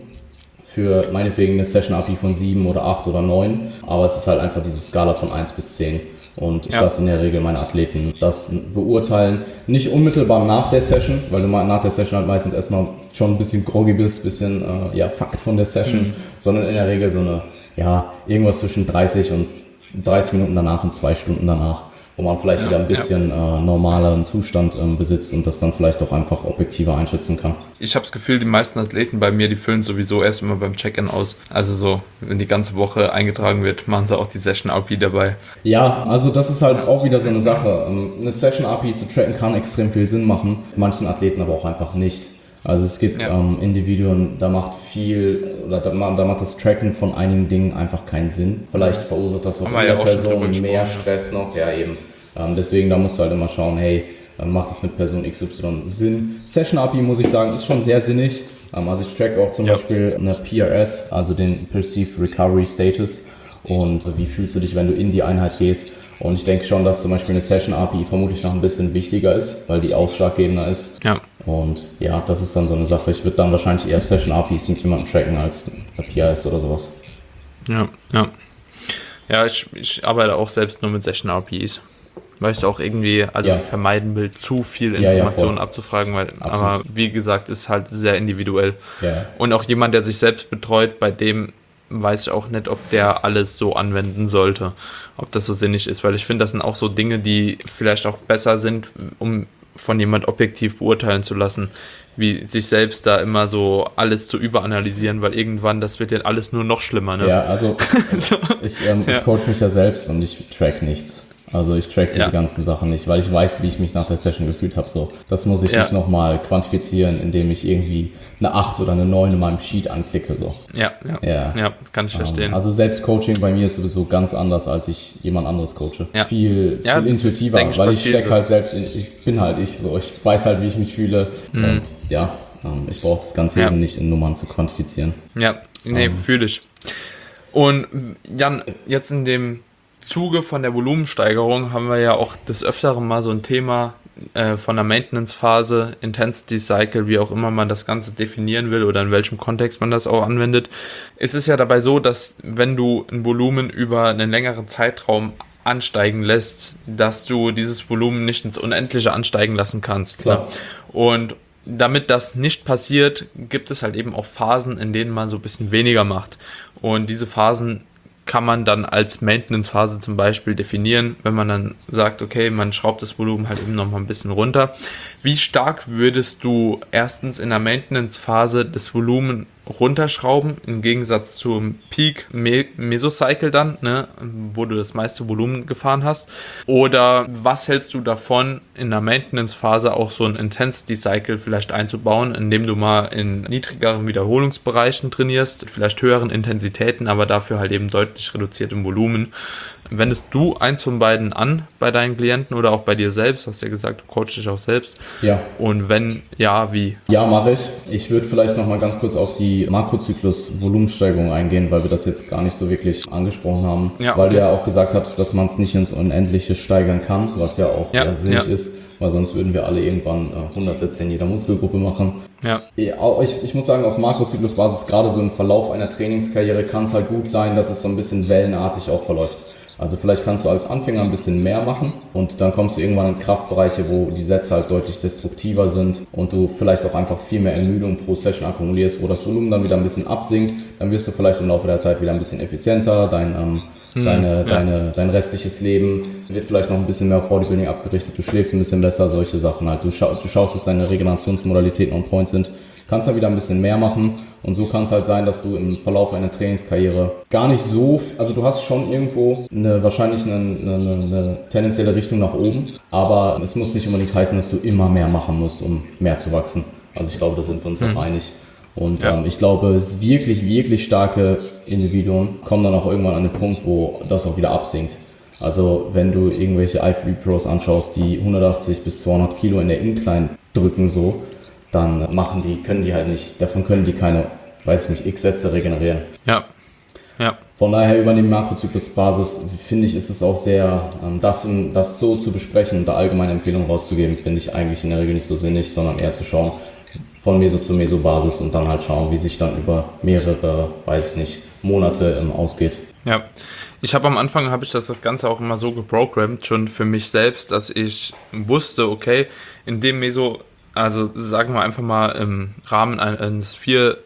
für meinetwegen eine Session-A P I von sieben oder acht oder neun, aber es ist halt einfach diese Skala von eins bis zehn. Und ich ja. lasse in der Regel meine Athleten das beurteilen. Nicht unmittelbar nach der Session, weil du nach der Session halt meistens erstmal schon ein bisschen groggy bist, ein bisschen äh, ja, Fakt von der Session, mhm. sondern in der Regel so eine, ja, irgendwas zwischen dreißig und dreißig Minuten danach und zwei Stunden danach, wo man vielleicht ja, wieder ein bisschen ja. äh, normaleren Zustand ähm, besitzt und das dann vielleicht auch einfach objektiver einschätzen kann. Ich habe das Gefühl, die meisten Athleten bei mir, die füllen sowieso erst immer beim Check-in aus. Also so, wenn die ganze Woche eingetragen wird, machen sie auch die Session-A P I dabei. Ja, also das ist halt auch wieder so eine Sache. Eine Session-A P I zu tracken kann extrem viel Sinn machen, manchen Athleten aber auch einfach nicht. Also es gibt ja. ähm, Individuen, da macht viel, oder da, da macht das Tracken von einigen Dingen einfach keinen Sinn. Vielleicht verursacht das auch in der ja Person mehr Stress noch, ja eben. Ähm, deswegen, da musst du halt immer schauen, hey, ähm, macht das mit Person X Y Sinn? Session-A P I, muss ich sagen, ist schon sehr sinnig. Ähm, also ich track auch zum ja. Beispiel eine P R S, also den Perceived Recovery Status, und wie fühlst du dich, wenn du in die Einheit gehst. Und ich denke schon, dass zum Beispiel eine Session-A P I vermutlich noch ein bisschen wichtiger ist, weil die ausschlaggebender ist. Ja. Und ja, das ist dann so eine Sache. Ich würde dann wahrscheinlich eher Session-A P Is mit jemandem tracken als eine P R S oder sowas. Ja, ja. Ja, ich, ich arbeite auch selbst nur mit Session-A P Is. Weil ich es auch irgendwie also ja. vermeiden will, zu viel Informationen ja, ja, abzufragen, weil Absolut. aber wie gesagt, ist halt sehr individuell. Ja. Und auch jemand, der sich selbst betreut, bei dem weiß ich auch nicht, ob der alles so anwenden sollte, ob das so sinnig ist, weil ich finde, das sind auch so Dinge, die vielleicht auch besser sind, um von jemand objektiv beurteilen zu lassen, wie sich selbst da immer so alles zu überanalysieren, weil irgendwann, das wird ja alles nur noch schlimmer. Ne? Ja, also so. ich, ähm, ich ja. coach mich ja selbst und ich track nichts. Also ich track diese ja. ganzen Sachen nicht, weil ich weiß, wie ich mich nach der Session gefühlt habe. So, das muss ich ja. nicht nochmal quantifizieren, indem ich irgendwie eine acht oder eine neun in meinem Sheet anklicke. So. Ja, ja, ja. ja, kann ich verstehen. Also Selbstcoaching bei mir ist sowieso ganz anders, als ich jemand anderes coache. Ja. Viel, viel ja, intuitiver, ist, weil ich stecke so. halt selbst, in, ich bin halt ich so, ich weiß halt, wie ich mich fühle. Mhm. Und ja, ich brauche das Ganze ja. eben nicht in Nummern zu quantifizieren. Ja, nee, ähm. fühle ich. Und Jan, jetzt in dem Zuge von der Volumensteigerung haben wir ja auch des Öfteren mal so ein Thema äh, von der Maintenance-Phase, Intensity Cycle, wie auch immer man das Ganze definieren will oder in welchem Kontext man das auch anwendet. Es ist ja dabei so, dass wenn du ein Volumen über einen längeren Zeitraum ansteigen lässt, dass du dieses Volumen nicht ins Unendliche ansteigen lassen kannst. Klar. Ne? Und damit das nicht passiert, gibt es halt eben auch Phasen, in denen man so ein bisschen weniger macht. Und diese Phasen kann man dann als Maintenance-Phase zum Beispiel definieren, wenn man dann sagt, okay, man schraubt das Volumen halt eben nochmal ein bisschen runter. Wie stark würdest du erstens in der Maintenance-Phase das Volumen runterschrauben, im Gegensatz zum Peak Mesocycle dann, ne, wo du das meiste Volumen gefahren hast? Oder was hältst du davon, in der Maintenance-Phase auch so ein Intensity Cycle vielleicht einzubauen, indem du mal in niedrigeren Wiederholungsbereichen trainierst, vielleicht höheren Intensitäten, aber dafür halt eben deutlich reduziert im Volumen? Wendest du eins von beiden an bei deinen Klienten oder auch bei dir selbst? Hast ja gesagt, du coachst dich auch selbst. Ja. Und wenn, ja, wie? Ja, mache ich. Ich würde vielleicht noch mal ganz kurz auf die Makrozyklus-Volumensteigerung eingehen, weil wir das jetzt gar nicht so wirklich angesprochen haben. Ja, okay. Weil du ja auch gesagt hattest, dass man es nicht ins Unendliche steigern kann, was ja auch ja, sinnig ja. ist, weil sonst würden wir alle irgendwann hundert Sätze in jeder Muskelgruppe machen. Ja. Ich, ich muss sagen, auf Makrozyklusbasis, gerade so im Verlauf einer Trainingskarriere, kann es halt gut sein, dass es so ein bisschen wellenartig auch verläuft. Also vielleicht kannst du als Anfänger ein bisschen mehr machen und dann kommst du irgendwann in Kraftbereiche, wo die Sätze halt deutlich destruktiver sind und du vielleicht auch einfach viel mehr Ermüdung pro Session akkumulierst, wo das Volumen dann wieder ein bisschen absinkt. Dann wirst du vielleicht im Laufe der Zeit wieder ein bisschen effizienter, dein, ähm, hm, deine, ja. deine, dein restliches Leben wird vielleicht noch ein bisschen mehr auf Bodybuilding abgerichtet, du schläfst ein bisschen besser, solche Sachen halt. Du, scha- du schaust, dass deine Regenerationsmodalitäten on point sind. Kannst dann wieder ein bisschen mehr machen und so kann es halt sein, dass du im Verlauf einer Trainingskarriere gar nicht so, also du hast schon irgendwo eine, wahrscheinlich eine, eine, eine tendenzielle Richtung nach oben, aber es muss nicht unbedingt heißen, dass du immer mehr machen musst, um mehr zu wachsen. Also ich glaube, da sind wir uns mhm. auch einig. Und ja. ähm, ich glaube, es wirklich, wirklich starke Individuen kommen dann auch irgendwann an den Punkt, wo das auch wieder absinkt. Also wenn du irgendwelche I F B B Pros anschaust, die hundertachtzig bis zweihundert Kilo in der Incline drücken so, dann machen die, können die halt nicht, davon können die keine, weiß ich nicht, x Sätze regenerieren. Ja, ja. Von daher über die Makrozyklusbasis finde ich, ist es auch sehr, das, das so zu besprechen und da allgemeine Empfehlungen rauszugeben, finde ich eigentlich in der Regel nicht so sinnig, sondern eher zu schauen von Meso zu Meso-Basis und dann halt schauen, wie sich dann über mehrere, weiß ich nicht, Monate ähm, ausgeht. Ja, ich habe am Anfang, habe ich das Ganze auch immer so geprogrammt, schon für mich selbst, dass ich wusste, okay, in dem Meso, also sagen wir einfach mal im Rahmen eines vier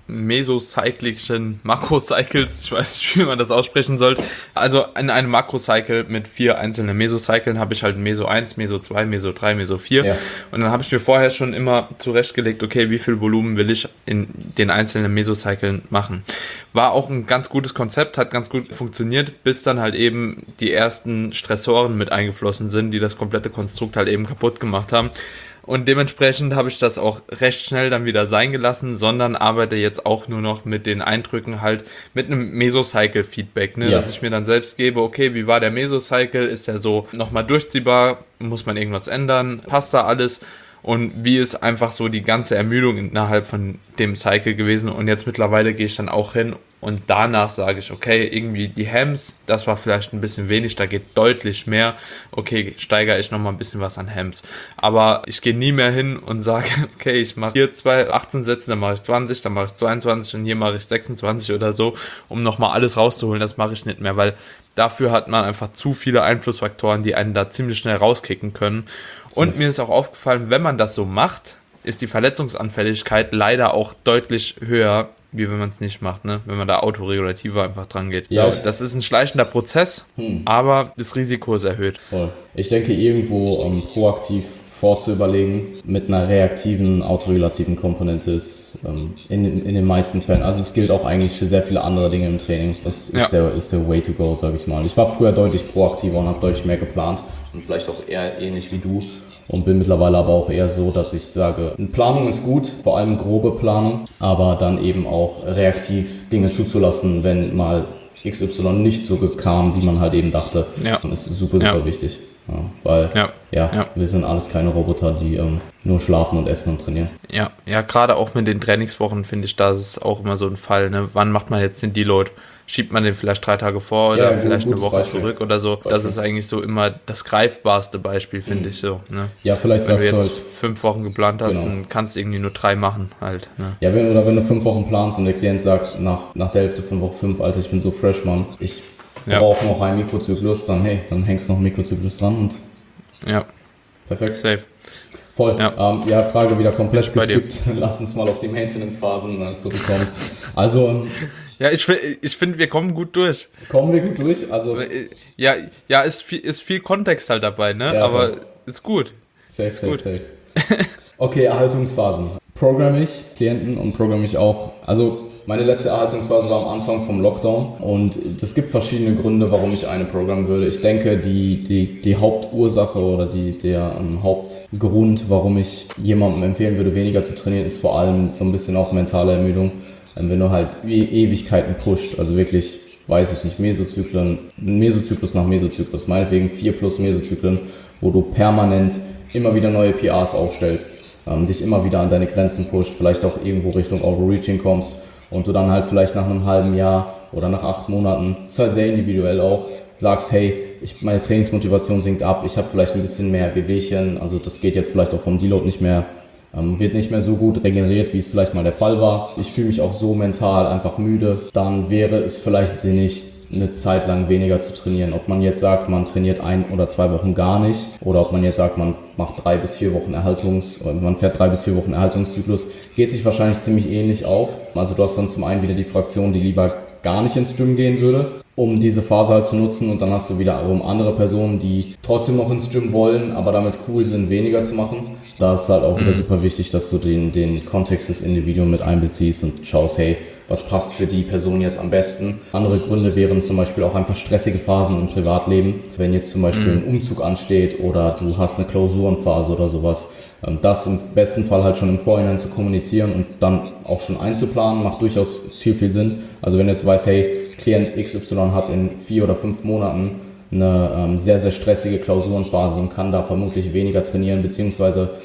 mesocyclischen Makrocycles, ich weiß nicht, wie man das aussprechen soll, also in einem Makrocycle mit vier einzelnen Mesocyclen habe ich halt Meso eins, Meso zwei, Meso drei, Meso vier ja. Und dann habe ich mir vorher schon immer zurechtgelegt, okay, wie viel Volumen will ich in den einzelnen Mesocyclen machen. War auch ein ganz gutes Konzept, hat ganz gut funktioniert, bis dann halt eben die ersten Stressoren mit eingeflossen sind, die das komplette Konstrukt halt eben kaputt gemacht haben. Und dementsprechend habe ich das auch recht schnell dann wieder sein gelassen, sondern arbeite jetzt auch nur noch mit den Eindrücken halt mit einem Mesocycle-Feedback, ne? Ja. Dass ich mir dann selbst gebe, okay, wie war der Mesocycle? Ist der so nochmal durchziehbar? Muss man irgendwas ändern? Passt da alles? Und wie ist einfach so die ganze Ermüdung innerhalb von dem Cycle gewesen? Und jetzt mittlerweile gehe ich dann auch hin und danach sage ich, okay, irgendwie die Hams, das war vielleicht ein bisschen wenig, da geht deutlich mehr. Okay, steigere ich nochmal ein bisschen was an Hams. Aber ich gehe nie mehr hin und sage, okay, ich mache hier zwei achtzehn Sätze, dann mache ich zwanzig, dann mache ich zweiundzwanzig und hier mache ich sechsundzwanzig oder so, um nochmal alles rauszuholen. Das mache ich nicht mehr, weil dafür hat man einfach zu viele Einflussfaktoren, die einen da ziemlich schnell rauskicken können. Und mir ist auch aufgefallen, wenn man das so macht, ist die Verletzungsanfälligkeit leider auch deutlich höher, wie wenn man es nicht macht, ne? Wenn man da autoregulativer einfach dran geht. Ja. Das ist ein schleichender Prozess, hm. aber das Risiko ist erhöht. Voll. Ich denke, irgendwo um, proaktiv vorzuüberlegen mit einer reaktiven, autoregulativen Komponente ist ähm, in, in den meisten Fällen, also es gilt auch eigentlich für sehr viele andere Dinge im Training, das ist, ja. der, ist der way to go, sage ich mal. Ich war früher deutlich proaktiver und habe deutlich mehr geplant und vielleicht auch eher ähnlich wie du. Und bin mittlerweile aber auch eher so, dass ich sage, eine Planung ist gut, vor allem grobe Planung, aber dann eben auch reaktiv Dinge zuzulassen, wenn mal X Y nicht so kam, wie man halt eben dachte. Ja. Das ist super, super ja. wichtig. Ja, weil ja. Ja, ja, wir sind alles keine Roboter, die ähm, nur schlafen und essen und trainieren. Ja, ja, gerade auch mit den Trainingswochen finde ich, da ist auch immer so ein Fall. Ne? Wann macht man jetzt den Deload? Schiebt man den vielleicht drei Tage vor oder ja, vielleicht eine Woche Beispiel. zurück oder so. Beispiel. Das ist eigentlich so immer das greifbarste Beispiel, finde mhm. ich so. Ne? Ja, vielleicht wenn sagst du jetzt du halt, fünf Wochen geplant hast, genau. und kannst irgendwie nur drei machen halt. Ne? Ja, wenn, oder wenn du fünf Wochen planst und der Klient sagt nach, nach der Hälfte von Woche fünf, Alter, ich bin so fresh, Mann, ich ja. brauche noch einen Mikrozyklus, dann hey, dann hängst du noch einen Mikrozyklus dran und ja. Perfekt. Safe. Voll. Ja, ähm, ja Frage wieder komplett geskippt. Lass uns mal auf die Maintenance-Phasen äh, zurückkommen. Also ähm, ja, ich, ich finde, wir kommen gut durch. Kommen wir gut durch? Also ja, ja, ist viel, ist viel Kontext halt dabei, ne? Ja, aber voll. Ist gut. Safe, ist safe, gut. safe. Okay, Erhaltungsphasen. Programme ich Klienten und programme ich auch. Also meine letzte Erhaltungsphase war am Anfang vom Lockdown und es gibt verschiedene Gründe, warum ich eine programmen würde. Ich denke, die, die, die Hauptursache oder die, der ähm, Hauptgrund, warum ich jemandem empfehlen würde, weniger zu trainieren, ist vor allem so ein bisschen auch mentale Ermüdung. Wenn du halt e- Ewigkeiten pusht, also wirklich, weiß ich nicht, Mesozyklen, Mesozyklus nach Mesozyklus, meinetwegen vier plus Mesozyklen, wo du permanent immer wieder neue P Rs aufstellst, ähm, dich immer wieder an deine Grenzen pusht, vielleicht auch irgendwo Richtung Overreaching kommst und du dann halt vielleicht nach einem halben Jahr oder nach acht Monaten, ist halt sehr individuell auch, sagst, hey, ich, meine Trainingsmotivation sinkt ab, ich habe vielleicht ein bisschen mehr Wehwehchen, also das geht jetzt vielleicht auch vom Deload nicht mehr, ähm, wird nicht mehr so gut regeneriert, wie es vielleicht mal der Fall war. Ich fühle mich auch so mental einfach müde, dann wäre es vielleicht sinnig, eine Zeit lang weniger zu trainieren. Ob man jetzt sagt, man trainiert ein oder zwei Wochen gar nicht oder ob man jetzt sagt, man macht drei bis vier Wochen Erhaltungs, man fährt drei bis vier Wochen Erhaltungszyklus, geht sich wahrscheinlich ziemlich ähnlich auf. Also du hast dann zum einen wieder die Fraktion, die lieber gar nicht ins Gym gehen würde, um diese Phase halt zu nutzen und dann hast du wiederum andere Personen, die trotzdem noch ins Gym wollen, aber damit cool sind, weniger zu machen. Da ist halt auch wieder super wichtig, dass du den, den Kontext des Individuums mit einbeziehst und schaust, hey, was passt für die Person jetzt am besten. Andere Gründe wären zum Beispiel auch einfach stressige Phasen im Privatleben. Wenn jetzt zum Beispiel ein Umzug ansteht oder du hast eine Klausurenphase oder sowas. Das im besten Fall halt schon im Vorhinein zu kommunizieren und dann auch schon einzuplanen, macht durchaus viel, viel Sinn. Also wenn du jetzt weißt, hey, Klient X Y hat in vier oder fünf Monaten eine ähm, sehr, sehr stressige Klausurenphase und kann da vermutlich weniger trainieren, beziehungsweise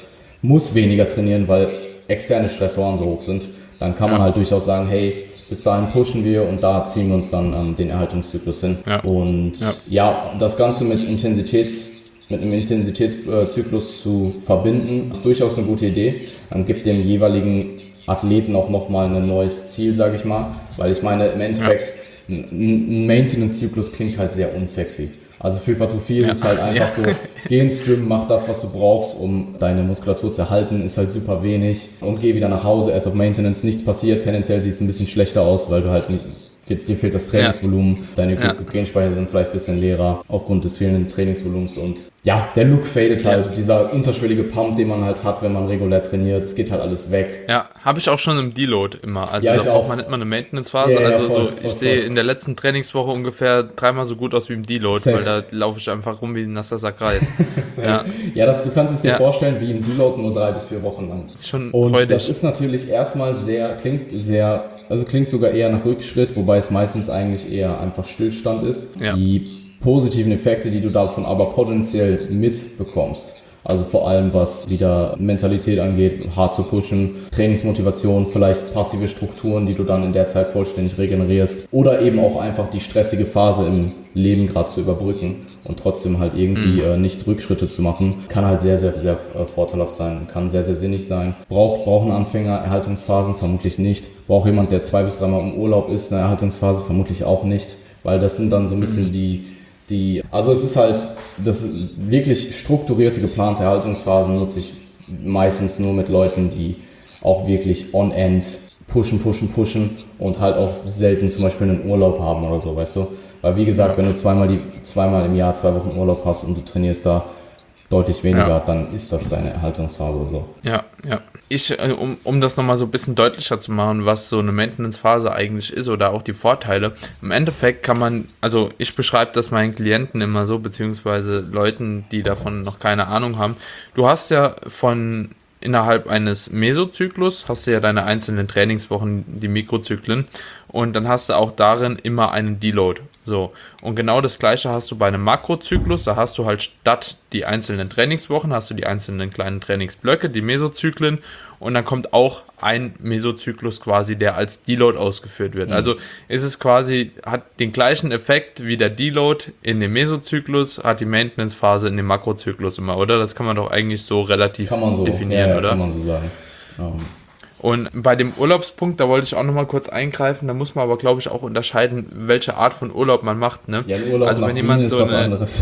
muss weniger trainieren, weil externe Stressoren so hoch sind, dann kann man Ja. halt durchaus sagen, hey, bis dahin pushen wir und da ziehen wir uns dann ähm, den Erhaltungszyklus hin. Ja. Und Ja. ja, das Ganze mit Intensitäts mit einem Intensitätszyklus zu verbinden, ist durchaus eine gute Idee. Dann gibt dem jeweiligen Athleten auch nochmal ein neues Ziel, sage ich mal. Weil ich meine, im Endeffekt, ein ein Maintenance-Zyklus klingt halt sehr unsexy. Also für Hypertrophie Ja. ist es halt einfach Ja. so, geh ins Gym, mach das, was du brauchst, um deine Muskulatur zu erhalten, ist halt super wenig. Und geh wieder nach Hause, erst auf Maintenance, nichts passiert. Tendenziell sieht es ein bisschen schlechter aus, weil du halt nicht, dir fehlt das Trainingsvolumen, deine Ja. Glykogenspeicher sind vielleicht ein bisschen leerer aufgrund des fehlenden Trainingsvolumens und ja, der Look fadet halt, dieser unterschwellige Pump, den man halt hat, wenn man regulär trainiert, es geht halt alles weg. Ja, habe ich auch schon im Deload immer. Also Ja, da ich braucht auch. man nicht mal eine Maintenance-Phase. Ja, ja, also voll, so, voll, ich voll. sehe in der letzten Trainingswoche ungefähr dreimal so gut aus wie im Deload, Safe. weil da laufe ich einfach rum wie ein nasser Sack Reis. Ja, Ja. ja das, du kannst es dir Ja. vorstellen wie im Deload nur drei bis vier Wochen lang. Ist schon Und freudig. das ist natürlich erstmal sehr, klingt sehr, also klingt sogar eher nach Rückschritt, wobei es meistens eigentlich eher einfach Stillstand ist. Ja. Die positiven Effekte, die du davon aber potenziell mitbekommst, also vor allem was wieder Mentalität angeht, hart zu pushen, Trainingsmotivation, vielleicht passive Strukturen, die du dann in der Zeit vollständig regenerierst oder eben auch einfach die stressige Phase im Leben gerade zu überbrücken und trotzdem halt irgendwie mhm. äh, nicht Rückschritte zu machen, kann halt sehr, sehr, sehr äh, vorteilhaft sein, kann sehr, sehr sinnig sein. Braucht, brauchen Anfänger Erhaltungsphasen? Vermutlich nicht. Braucht jemand, der zwei bis dreimal im Urlaub ist, eine Erhaltungsphase? Vermutlich auch nicht, weil das sind dann so ein bisschen mhm. die Die, also es ist halt, das wirklich strukturierte, geplante Erhaltungsphasen nutze ich meistens nur mit Leuten, die auch wirklich on-end pushen, pushen, pushen und halt auch selten zum Beispiel einen Urlaub haben oder so, weißt du? Weil wie gesagt, wenn du zweimal, die, zweimal im Jahr zwei Wochen Urlaub hast und du trainierst da deutlich weniger, Ja. dann ist das deine Erhaltungsphase oder so. Ja, ja. Ich, äh, um, um das nochmal so ein bisschen deutlicher zu machen, was so eine Maintenance-Phase eigentlich ist oder auch die Vorteile. Im Endeffekt kann man, also ich beschreibe das meinen Klienten immer so, beziehungsweise Leuten, die davon noch keine Ahnung haben. Du hast ja von innerhalb eines Mesozyklus, hast du ja deine einzelnen Trainingswochen, die Mikrozyklen, und dann hast du auch darin immer einen Deload. So. Und genau das gleiche hast du bei einem Makrozyklus, da hast du halt statt die einzelnen Trainingswochen, hast du die einzelnen kleinen Trainingsblöcke, die Mesozyklen, und dann kommt auch ein Mesozyklus quasi, der als Deload ausgeführt wird. Mhm. Also ist es quasi, hat den gleichen Effekt wie der Deload in dem Mesozyklus, hat die Maintenance-Phase in dem Makrozyklus immer, oder? Das kann man doch eigentlich so relativ kann man so definieren, ja, ja, oder? Kann man so sagen. Um. Und bei dem Urlaubspunkt, da wollte ich auch nochmal kurz eingreifen, da muss man aber, glaube ich, auch unterscheiden, welche Art von Urlaub man macht. Ne? Ja, ein Urlaub also nach wenn Wien jemand ist so was eine, anderes.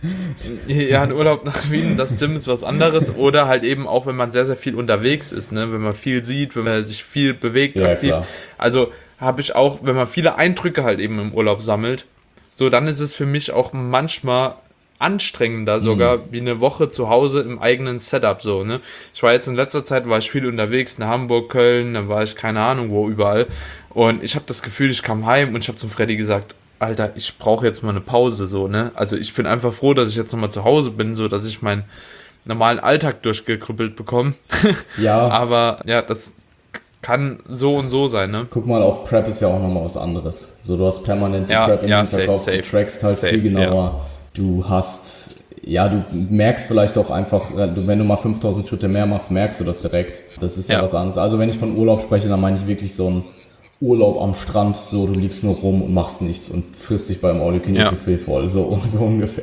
Ja, ein Urlaub nach Wien, das stimmt, ist was anderes. Oder halt eben auch, wenn man sehr, sehr viel unterwegs ist, ne? Wenn man viel sieht, wenn man sich viel bewegt, Ja, aktiv. klar. Also habe ich auch, wenn man viele Eindrücke halt eben im Urlaub sammelt, so dann ist es für mich auch manchmal anstrengender sogar, mhm. wie eine Woche zu Hause im eigenen Setup, so, ne. Ich war jetzt in letzter Zeit, war ich viel unterwegs, in Hamburg, Köln, dann war ich keine Ahnung wo, überall. Und ich habe das Gefühl, ich kam heim und ich habe zum Freddy gesagt, Alter, ich brauche jetzt mal eine Pause, so, ne. Also ich bin einfach froh, dass ich jetzt nochmal zu Hause bin, so, dass ich meinen normalen Alltag durchgekrüppelt bekomme. Ja. Aber, ja, das kann so und so sein, ne. Guck mal, auf Prep ist ja auch nochmal was anderes. So, du hast permanente Ja, Prep im ja, Hinterkopf, safe, du safe. trackst halt Safe, viel genauer. Du hast, ja, du merkst vielleicht auch einfach, du, wenn du mal fünftausend Schritte mehr machst, merkst du das direkt. Das ist ja, Ja. was anderes. Also wenn ich von Urlaub spreche, dann meine ich wirklich so einen Urlaub am Strand, so du liegst nur rum und machst nichts und frisst dich beim All-You-Can-Eat-Buffet voll, so, so ungefähr.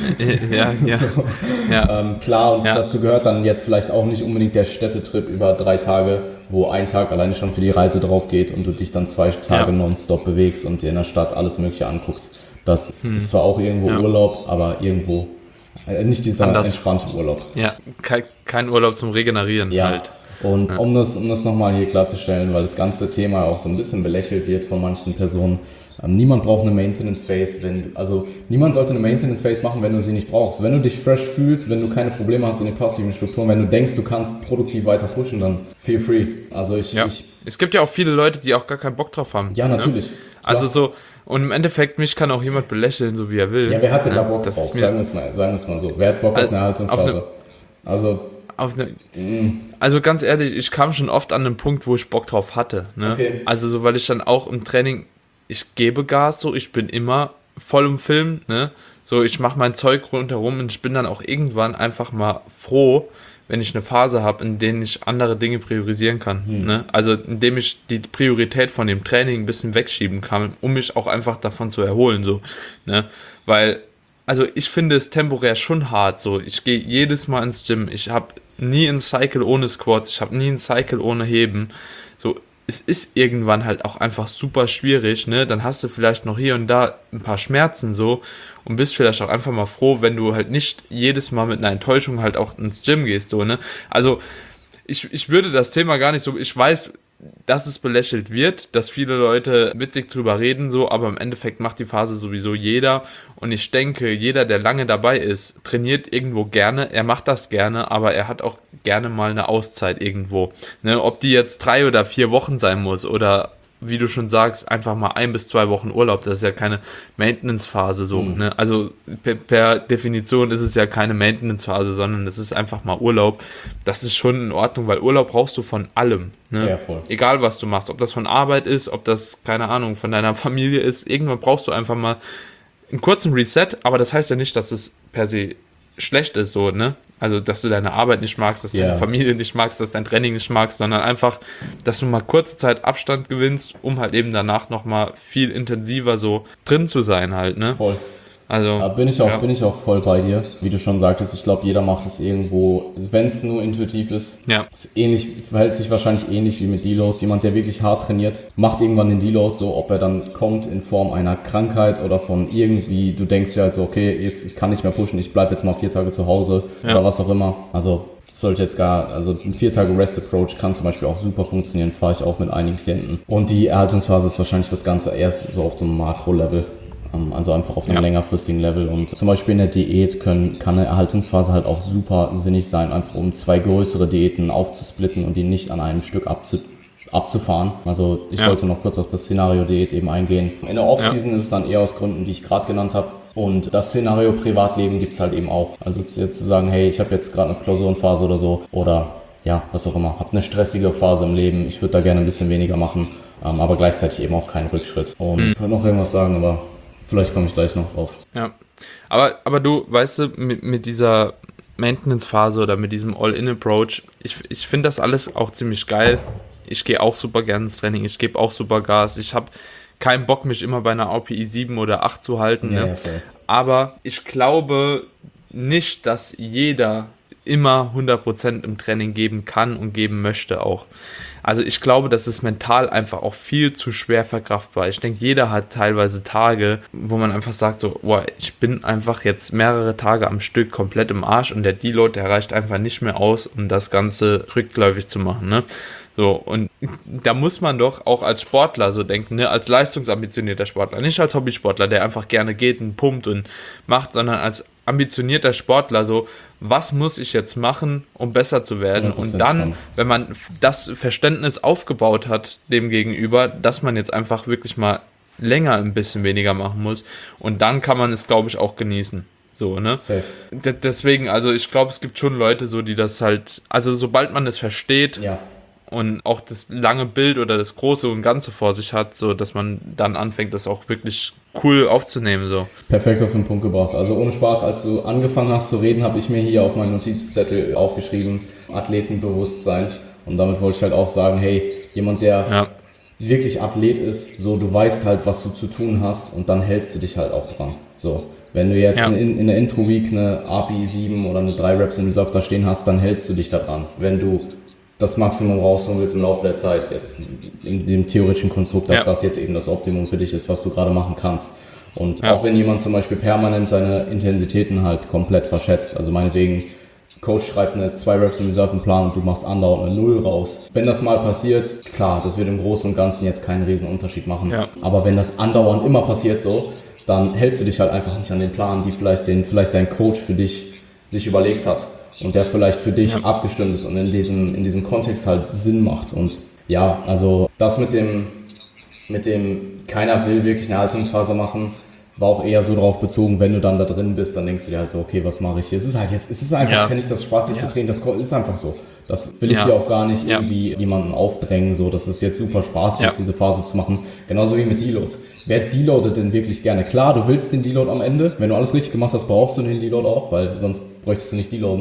Ja, ja. So. Ja. Ähm, klar, und Ja. dazu gehört dann jetzt vielleicht auch nicht unbedingt der Städtetrip über drei Tage, wo ein Tag alleine schon für die Reise drauf geht und du dich dann zwei Tage Ja. nonstop bewegst und dir in der Stadt alles Mögliche anguckst. Das Hm. ist zwar auch irgendwo Ja. Urlaub, aber irgendwo äh, nicht dieser Anders. entspannte Urlaub. Ja, kein, kein Urlaub zum Regenerieren Ja. halt. Und um das, um das nochmal hier klarzustellen, weil das ganze Thema auch so ein bisschen belächelt wird von manchen Personen, ähm, niemand braucht eine Maintenance Phase, wenn du, also niemand sollte eine Maintenance Phase machen, wenn du sie nicht brauchst. Wenn du dich fresh fühlst, wenn du keine Probleme hast in den passiven Strukturen, wenn du denkst, du kannst produktiv weiter pushen, dann feel free. Also ich, Ja. ich Es gibt ja auch viele Leute, die auch gar keinen Bock drauf haben. ja natürlich. Ne? Also Klar. so, und im Endeffekt, mich kann auch jemand belächeln, so wie er will. Ja, wer hat denn da Bock Das drauf? ist mir Sagen wir es mal, sagen wir es mal so. Wer hat Bock Also, auf eine Erhaltungsphase? auf eine- also, Auf eine, also ganz ehrlich, ich kam schon oft an den Punkt, wo ich Bock drauf hatte. Ne? Okay. Also so, weil ich dann auch im Training, ich gebe Gas, so, ich bin immer voll im Film, ne? So, ich mache mein Zeug rundherum und ich bin dann auch irgendwann einfach mal froh, wenn ich eine Phase habe, in der ich andere Dinge priorisieren kann. Hm. Ne? Also indem ich die Priorität von dem Training ein bisschen wegschieben kann, um mich auch einfach davon zu erholen. So, ne? Weil, also ich finde es temporär schon hart. So, ich gehe jedes Mal ins Gym. Ich habe nie einen Cycle ohne Squats. Ich habe nie einen Cycle ohne Heben. So, es ist irgendwann halt auch einfach super schwierig, ne? Dann hast du vielleicht noch hier und da ein paar Schmerzen so und bist vielleicht auch einfach mal froh, wenn du halt nicht jedes Mal mit einer Enttäuschung halt auch ins Gym gehst, so, ne? Also, ich, ich würde das Thema gar nicht so, ich weiß, dass es belächelt wird, dass viele Leute witzig drüber reden, so, aber im Endeffekt macht die Phase sowieso jeder und ich denke, jeder, der lange dabei ist, trainiert irgendwo gerne, er macht das gerne, aber er hat auch gerne mal eine Auszeit irgendwo, ne, ob die jetzt drei oder vier Wochen sein muss oder wie du schon sagst, einfach mal ein bis zwei Wochen Urlaub, das ist ja keine Maintenance-Phase so, mhm. ne? Also per, per Definition ist es ja keine Maintenance-Phase, sondern es ist einfach mal Urlaub. Das ist schon in Ordnung, weil Urlaub brauchst du von allem, ne? Ja, voll. Egal was du machst, ob das von Arbeit ist, ob das, keine Ahnung, von deiner Familie ist, irgendwann brauchst du einfach mal einen kurzen Reset, aber das heißt ja nicht, dass es per se schlecht ist, so, ne? Also, dass du deine Arbeit nicht magst, dass du yeah. deine Familie nicht magst, dass du dein Training nicht magst, sondern einfach, dass du mal kurze Zeit Abstand gewinnst, um halt eben danach nochmal viel intensiver so drin zu sein halt, ne? Voll. Also, da bin ich auch, ja. bin ich auch voll bei dir. Wie du schon sagtest, ich glaube, jeder macht es irgendwo, wenn es nur intuitiv ist. Ja. Ist ähnlich, verhält sich wahrscheinlich ähnlich wie mit Deloads. Jemand, der wirklich hart trainiert, macht irgendwann den Deload, so ob er dann kommt in Form einer Krankheit oder von irgendwie, du denkst ja halt so, okay, jetzt, ich kann nicht mehr pushen, ich bleibe jetzt mal vier Tage zu Hause ja. oder was auch immer. Also das sollte jetzt gar, also ein vier Tage Rest Approach kann zum Beispiel auch super funktionieren, fahre ich auch mit einigen Klienten. Und die Erhaltungsphase ist wahrscheinlich das Ganze erst so auf so einem Makro-Level. Also einfach auf einem ja. längerfristigen Level. Und zum Beispiel in der Diät können, kann eine Erhaltungsphase halt auch super sinnig sein, einfach um zwei größere Diäten aufzusplitten und die nicht an einem Stück abzu, abzufahren. Also ich ja. wollte noch kurz auf das Szenario Diät eben eingehen. In der Off-Season ja. ist es dann eher aus Gründen, die ich gerade genannt habe. Und das Szenario Privatleben gibt es halt eben auch. Also jetzt zu sagen, hey, ich habe jetzt gerade eine Klausurenphase oder so oder ja, was auch immer, habe eine stressige Phase im Leben, ich würde da gerne ein bisschen weniger machen, aber gleichzeitig eben auch keinen Rückschritt. Und hm. ich wollte noch irgendwas sagen, aber vielleicht komme ich gleich noch drauf. Ja, aber, aber du, weißt du, mit, mit dieser Maintenance-Phase oder mit diesem All-In-Approach, ich, ich finde das alles auch ziemlich geil. Ich gehe auch super gerne ins Training, ich gebe auch super Gas. Ich habe keinen Bock, mich immer bei einer O P I sieben oder acht zu halten. Ja, ne? okay. Aber ich glaube nicht, dass jeder immer hundert Prozent im Training geben kann und geben möchte auch. Also ich glaube, das ist mental einfach auch viel zu schwer verkraftbar. Ich denke, jeder hat teilweise Tage, wo man einfach sagt so, boah, ich bin einfach jetzt mehrere Tage am Stück komplett im Arsch und der Deload, der reicht einfach nicht mehr aus, um das Ganze rückläufig zu machen, ne? So, und da muss man doch auch als Sportler so denken, ne, als leistungsambitionierter Sportler, nicht als Hobbysportler, der einfach gerne geht und pumpt und macht, sondern als ambitionierter Sportler so, was muss ich jetzt machen, um besser zu werden? Und dann, schon. wenn man das Verständnis aufgebaut hat dem gegenüber, dass man jetzt einfach wirklich mal länger ein bisschen weniger machen muss und dann kann man es, glaube ich, auch genießen. So, ne? Safe. D- deswegen, also ich glaube, es gibt schon Leute so, die das halt, also sobald man es versteht, ja. und auch das lange Bild oder das Große und Ganze vor sich hat, so dass man dann anfängt, das auch wirklich cool aufzunehmen. So. Perfekt auf den Punkt gebracht. Also ohne Spaß, als du angefangen hast zu reden, habe ich mir hier auf meinen Notizzettel aufgeschrieben, Athletenbewusstsein. Und damit wollte ich halt auch sagen, hey, jemand, der ja. wirklich Athlet ist, so du weißt halt, was du zu tun hast und dann hältst du dich halt auch dran. So. Wenn du jetzt ja. in, in der Intro-Week eine A P I sieben oder eine drei Reps in Reserve da stehen hast, dann hältst du dich da dran. Wenn du das Maximum rausholen willst im Laufe der Zeit, jetzt in dem theoretischen Konstrukt, dass ja. das jetzt eben das Optimum für dich ist, was du gerade machen kannst. Und ja. auch wenn jemand zum Beispiel permanent seine Intensitäten halt komplett verschätzt, also meinetwegen, Coach schreibt eine zwei Reps im Reserve-Plan und du machst andauernd eine Null raus. Wenn das mal passiert, klar, das wird im Großen und Ganzen jetzt keinen riesen Unterschied machen. Ja. Aber wenn das andauernd immer passiert so, dann hältst du dich halt einfach nicht an den Plan, die vielleicht, den, vielleicht dein Coach für dich sich überlegt hat. Und der vielleicht für dich ja. abgestimmt ist und in diesem, in diesem Kontext halt Sinn macht. Und ja, also das mit dem, mit dem keiner will wirklich eine Haltungsphase machen, war auch eher so darauf bezogen, wenn du dann da drin bist, dann denkst du dir halt so, okay, was mache ich hier? Es ist halt jetzt, es ist einfach, ja. kann ich das spaßigste ja. Training, das ist einfach so. Das will ich ja. hier auch gar nicht ja. irgendwie jemanden aufdrängen, so, dass es jetzt super spaßig ja. ist, diese Phase zu machen. Genauso wie mit Deloads. Wer deloadet denn wirklich gerne? Klar, du willst den Deload am Ende. Wenn du alles richtig gemacht hast, brauchst du den Deload auch, weil sonst bräuchtest du nicht deloaden.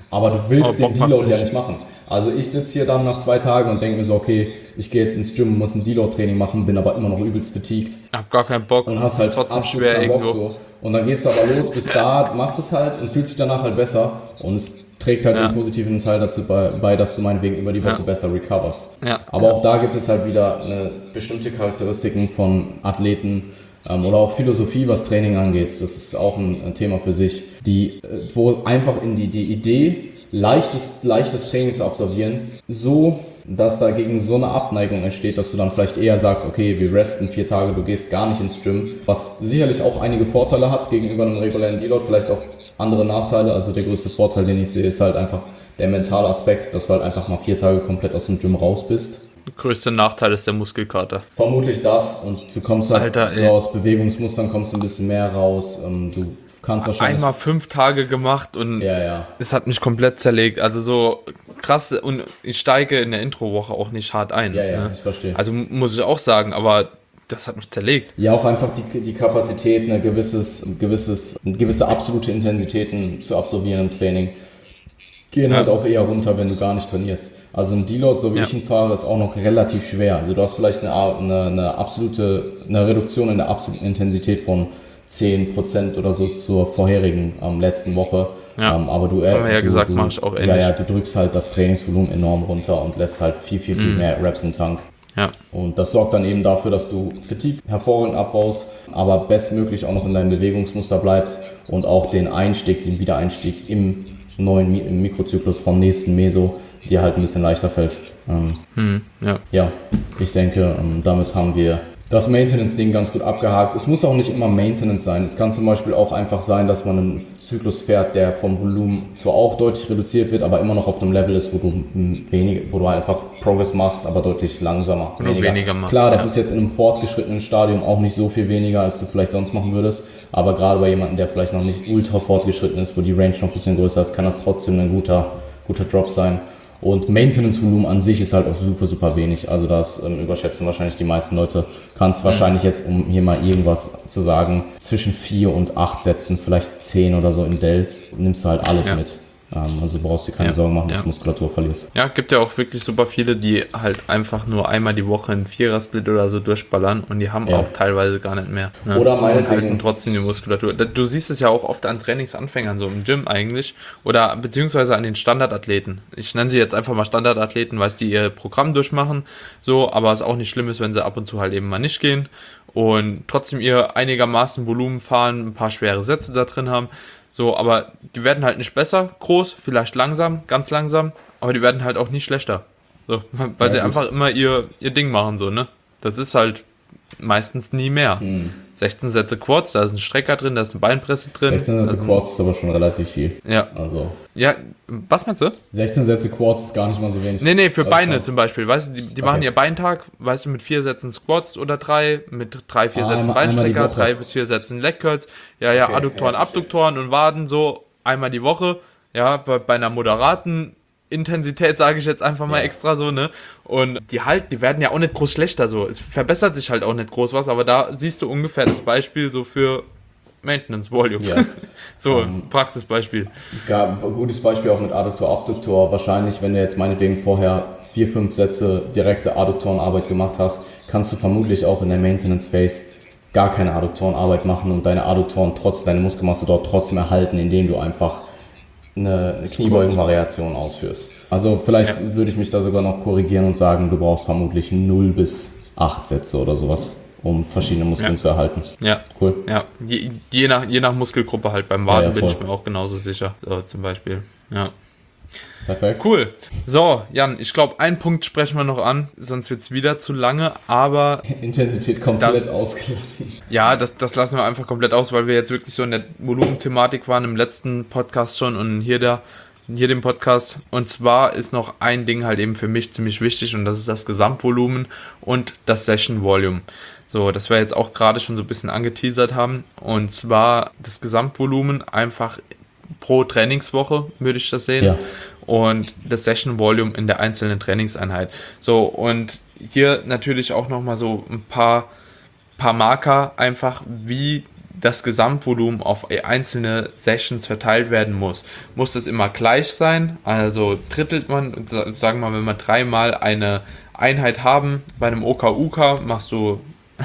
Aber du willst Aber den Bock Deload macht ja nicht. nicht machen. Also ich sitze hier dann nach zwei Tagen und denke mir so, okay, ich gehe jetzt ins Gym, muss ein Deload-Training machen, bin aber immer noch übelst fatigued. Hab gar keinen Bock. Und hast ist halt trotzdem absolut schwer keinen Bock irgendwo. so. Und dann gehst du aber los, bis da, machst es halt und fühlst dich danach halt besser. Und es trägt halt Ja. den positiven Teil dazu bei, bei, dass du meinetwegen über die Woche Ja. besser recoverst. Ja. Aber auch da gibt es halt wieder eine bestimmte Charakteristiken von Athleten ähm, oder auch Philosophie, was Training angeht. Das ist auch ein, ein Thema für sich, die, äh, wo einfach in die, die Idee, leichtes, leichtes Training zu absolvieren, so, dass dagegen so eine Abneigung entsteht, dass du dann vielleicht eher sagst, okay, wir resten vier Tage, du gehst gar nicht ins Gym, was sicherlich auch einige Vorteile hat gegenüber einem regulären Deload, vielleicht auch andere Nachteile. Also der größte Vorteil, den ich sehe, ist halt einfach der mentale Aspekt, dass du halt einfach mal vier Tage komplett aus dem Gym raus bist. Der größte Nachteil ist der Muskelkater. Vermutlich das, und du kommst halt Alter, so ey. aus Bewegungsmustern, kommst du ein bisschen mehr raus, ähm, du kannst wahrscheinlich... Einmal fünf Tage gemacht und Ja, ja. es hat mich komplett zerlegt. Also so krass, und ich steige in der Introwoche auch nicht hart ein. Ja, ja, ne? ich verstehe. Also muss ich auch sagen, aber das hat mich zerlegt. Ja, auch einfach die, die Kapazität, eine gewisses, ein gewisses, eine gewisse absolute Intensitäten zu absolvieren im Training, gehen Ja. halt auch eher runter, wenn du gar nicht trainierst. Also ein Deload, so wie Ja. ich ihn fahre, ist auch noch relativ schwer. Also du hast vielleicht eine, eine, eine absolute, eine Reduktion in der absoluten Intensität von zehn Prozent oder so zur vorherigen ähm, letzten Woche. Ja. Ähm, aber du, äh, Haben wir ja du, gesagt, du, mach ich auch ja, ähnlich. ja, du drückst halt das Trainingsvolumen enorm runter und lässt halt viel, viel, viel mehr Reps im Tank. Ja. Und das sorgt dann eben dafür, dass du Fatigue hervorragend abbaust, aber bestmöglich auch noch in deinem Bewegungsmuster bleibst und auch den Einstieg, den Wiedereinstieg im neuen Mi- im Mikrozyklus vom nächsten Meso dir halt ein bisschen leichter fällt. Ähm, Hm, ja. ja, ich denke, ähm, damit haben wir das Maintenance-Ding ganz gut abgehakt. Es muss auch nicht immer Maintenance sein. Es kann zum Beispiel auch einfach sein, dass man einen Zyklus fährt, der vom Volumen zwar auch deutlich reduziert wird, aber immer noch auf einem Level ist, wo du m, wenig, wo du einfach Progress machst, aber deutlich langsamer. Wo du weniger machst, Klar, das ja. ist jetzt in einem fortgeschrittenen Stadium auch nicht so viel weniger, als du vielleicht sonst machen würdest. Aber gerade bei jemandem, der vielleicht noch nicht ultra fortgeschritten ist, wo die Range noch ein bisschen größer ist, kann das trotzdem ein guter, guter Drop sein. Und Maintenance-Volumen an sich ist halt auch super, super wenig. Also das ähm, überschätzen wahrscheinlich die meisten Leute. Kannst wahrscheinlich jetzt, um hier mal irgendwas zu sagen, zwischen vier und acht Sätzen, vielleicht zehn oder so in Dells, nimmst du halt alles Ja. mit. Ähm, also brauchst du dir keine Ja. Sorgen machen, dass Ja. du Muskulatur verlierst. Ja, gibt ja auch wirklich super viele, die halt einfach nur einmal die Woche einen Vierer-Split oder so durchballern und die haben Ja. auch teilweise gar nicht mehr. Ne? Oder und meinetwegen- halten trotzdem die Muskulatur. Da- Du siehst es ja auch oft an Trainingsanfängern, so im Gym eigentlich, oder beziehungsweise an den Standardathleten. Ich nenne sie jetzt einfach mal Standardathleten, weil die ihr Programm durchmachen, so, aber es auch nicht schlimm ist, wenn sie ab und zu halt eben mal nicht gehen und trotzdem ihr einigermaßen Volumen fahren, ein paar schwere Sätze da drin haben. So, aber die werden halt nicht besser, groß, vielleicht langsam, ganz langsam, aber die werden halt auch nicht schlechter. So, weil Ja, sie gut. einfach immer ihr, ihr Ding machen, so, ne? Das ist halt meistens nie mehr. Hm. sechzehn Sätze Quads, da ist ein Strecker drin, da ist eine Beinpresse drin. sechzehn da Sätze ist ein- Quads ist aber schon relativ viel. Ja. Also Ja, was meinst du? sechzehn Sätze Quads ist gar nicht mal so wenig. Nee, nee, für Also Beine schon- zum Beispiel, weißt du, die, die machen Okay. ihr Beintag, weißt du, mit vier Sätzen Squats oder drei, mit drei, vier Ah, Sätzen einmal- einmal die Beinstrecker, Woche. drei bis vier Sätzen Leg Curls, ja, ja, Okay, Adduktoren, ja, verstehe. Abduktoren und Waden, so einmal die Woche, ja, bei, bei einer moderaten Intensität, sage ich jetzt einfach mal Ja. extra so, ne, und die halt, die werden ja auch nicht groß schlechter, so, es verbessert sich halt auch nicht groß was, aber da siehst du ungefähr das Beispiel so für Maintenance Volume, Ja. so, Ähm, Praxisbeispiel. Gab ein gutes Beispiel auch mit Adduktor, Abduktor. Wahrscheinlich, wenn du jetzt meinetwegen vorher vier, fünf Sätze direkte Adduktorenarbeit gemacht hast, kannst du vermutlich auch in der Maintenance Phase gar keine Adduktorenarbeit machen und deine Adduktoren trotz, deine Muskelmasse dort trotzdem erhalten, indem du einfach eine, eine Kniebeugenvariation ausführst. Also vielleicht Ja. würde ich mich da sogar noch korrigieren und sagen, du brauchst vermutlich null bis acht Sätze oder sowas, um verschiedene Muskeln Ja. zu erhalten. Ja. Cool. Ja, je, je, nach, je nach Muskelgruppe halt. Beim Waden Ja, ja, bin ich voll. mir auch genauso sicher, so, zum Beispiel. Ja. Perfekt. Cool. So, Jan, ich glaube, einen Punkt sprechen wir noch an, sonst wird es wieder zu lange, aber Intensität komplett Das- ausgelassen. ja, das, das lassen wir einfach komplett aus, weil wir jetzt wirklich so in der Volumenthematik waren im letzten Podcast schon und hier der hier dem Podcast. Und zwar ist noch ein Ding halt eben für mich ziemlich wichtig und das ist das Gesamtvolumen und das Session Volume. So, das wir jetzt auch gerade schon so ein bisschen angeteasert haben. Und zwar das Gesamtvolumen einfach pro Trainingswoche, würde ich das sehen. Ja. Und das Session Volume in der einzelnen Trainingseinheit. So, und hier natürlich auch nochmal so ein paar, paar Marker, einfach wie das Gesamtvolumen auf einzelne Sessions verteilt werden muss. Muss das immer gleich sein? Also drittelt man, sagen wir mal, wenn wir dreimal eine Einheit haben, bei einem O K U K machst du,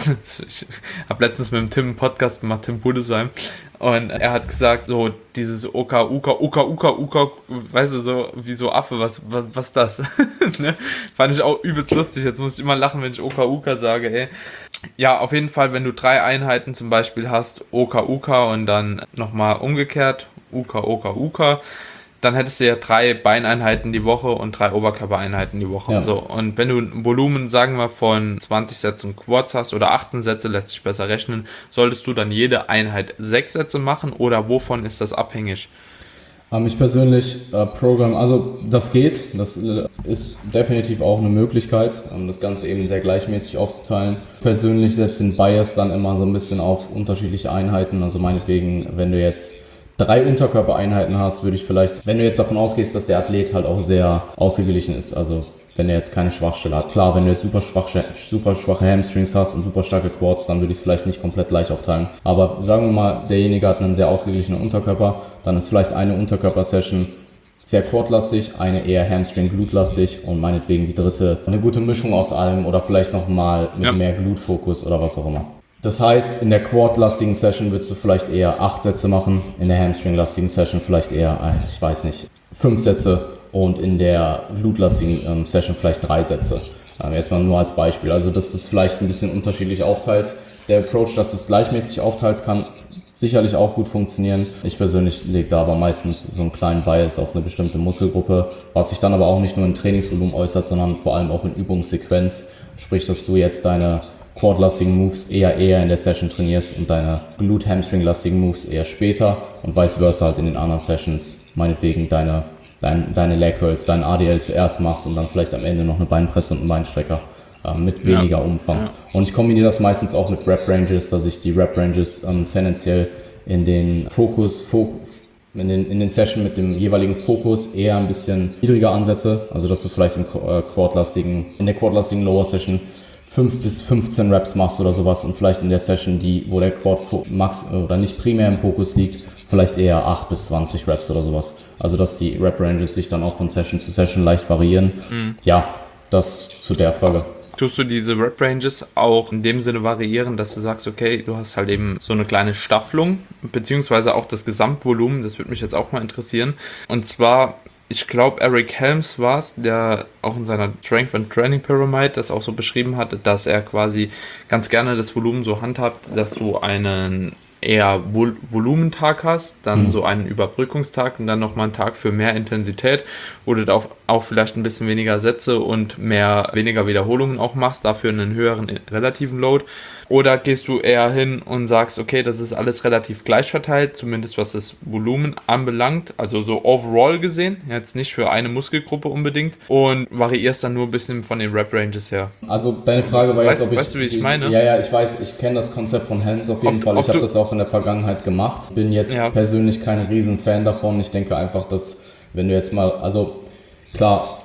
ich habe letztens mit dem Tim einen Podcast gemacht, Tim Budesheim, und er hat gesagt, so dieses O K U K, O K U K, U K, weißt du, so wie so Affe, was was, was ist das? Ne? Fand ich auch übelst lustig, jetzt muss ich immer lachen, wenn ich O K U K sage, ey. Ja, auf jeden Fall, wenn du drei Einheiten zum Beispiel hast, O K U K und dann nochmal umgekehrt, U K, O K U K, dann hättest du ja drei Beineinheiten die Woche und drei Oberkörpereinheiten die Woche. Ja. So. Und wenn du ein Volumen, sagen wir, von zwanzig Sätzen Quads hast oder achtzehn Sätze, lässt sich besser rechnen, solltest du dann jede Einheit sechs Sätze machen oder wovon ist das abhängig? Ähm, ich persönlich äh, Programm, also das geht, das äh, ist definitiv auch eine Möglichkeit, um das Ganze eben sehr gleichmäßig aufzuteilen. Persönlich setze den Bias dann immer so ein bisschen auf unterschiedliche Einheiten, also meinetwegen, wenn du jetzt drei Unterkörpereinheiten hast, würde ich vielleicht, wenn du jetzt davon ausgehst, dass der Athlet halt auch sehr ausgeglichen ist, also wenn er jetzt keine Schwachstelle hat. Klar, wenn du jetzt super schwache, super schwache Hamstrings hast und super starke Quads, dann würde ich es vielleicht nicht komplett gleich aufteilen. Aber sagen wir mal, derjenige hat einen sehr ausgeglichenen Unterkörper, dann ist vielleicht eine Unterkörper-Session sehr quadlastig, eine eher Hamstring-Glute-lastig und meinetwegen die dritte eine gute Mischung aus allem oder vielleicht nochmal mit ja. mehr Glute-Fokus oder was auch immer. Das heißt, in der Quad-lastigen Session würdest du vielleicht eher acht Sätze machen, in der Hamstring-lastigen Session vielleicht eher, ich weiß nicht, fünf Sätze und in der Glute-lastigen ähm, Session vielleicht drei Sätze. Ähm, jetzt mal nur als Beispiel. Also, dass du es vielleicht ein bisschen unterschiedlich aufteilst. Der Approach, dass du es gleichmäßig aufteilst, kann sicherlich auch gut funktionieren. Ich persönlich lege da aber meistens so einen kleinen Bias auf eine bestimmte Muskelgruppe, was sich dann aber auch nicht nur in Trainingsvolumen äußert, sondern vor allem auch in Übungssequenz. Sprich, dass du jetzt deine Quad-lastigen Moves eher eher in der Session trainierst und deine Glute-Hamstring-lastigen Moves eher später und vice versa halt in den anderen Sessions meinetwegen deine, dein, deine Leg Curls, dein A D L zuerst machst und dann vielleicht am Ende noch eine Beinpresse und einen Beinstrecker äh, mit weniger ja. Umfang. Ja. Und ich kombiniere das meistens auch mit Rep-Ranges, dass ich die Rep-Ranges ähm, tendenziell in den Fokus, Fokus in den, in den Session mit dem jeweiligen Fokus eher ein bisschen niedriger ansetze, also dass du vielleicht im äh, Quad-lastigen, in der Quad-lastigen Lower Session fünf bis fünfzehn Reps machst oder sowas und vielleicht in der Session, die, wo der Quad max oder nicht primär im Fokus liegt, vielleicht eher acht bis zwanzig Reps oder sowas. Also dass die Rep-Ranges sich dann auch von Session zu Session leicht variieren. Mhm. Ja, das zu der Frage. Tust du diese Rep-Ranges auch in dem Sinne variieren, dass du sagst, okay, du hast halt eben so eine kleine Staffelung, beziehungsweise auch das Gesamtvolumen, das würde mich jetzt auch mal interessieren. Und zwar, ich glaube, Eric Helms war es, der auch in seiner Strength and Training Pyramid das auch so beschrieben hatte, dass er quasi ganz gerne das Volumen so handhabt, dass du einen eher Vol- Volumentag hast, dann mhm. so einen Überbrückungstag und dann nochmal einen Tag für mehr Intensität, wo du da auch, auch vielleicht ein bisschen weniger Sätze und mehr weniger Wiederholungen auch machst, dafür einen höheren relativen Load. Oder gehst du eher hin und sagst, okay, das ist alles relativ gleich verteilt, zumindest was das Volumen anbelangt, also so overall gesehen, jetzt nicht für eine Muskelgruppe unbedingt, und variierst dann nur ein bisschen von den Rep-Ranges her. Also deine Frage war weißt, jetzt, ob ich... Weißt du, wie ich meine? Ja, ja, ich weiß, ich kenne das Konzept von Helms auf jeden ob, Fall. Ich habe das auch in der Vergangenheit gemacht. Bin jetzt ja. persönlich kein riesen Fan davon. Ich denke einfach, dass wenn du jetzt mal, also klar,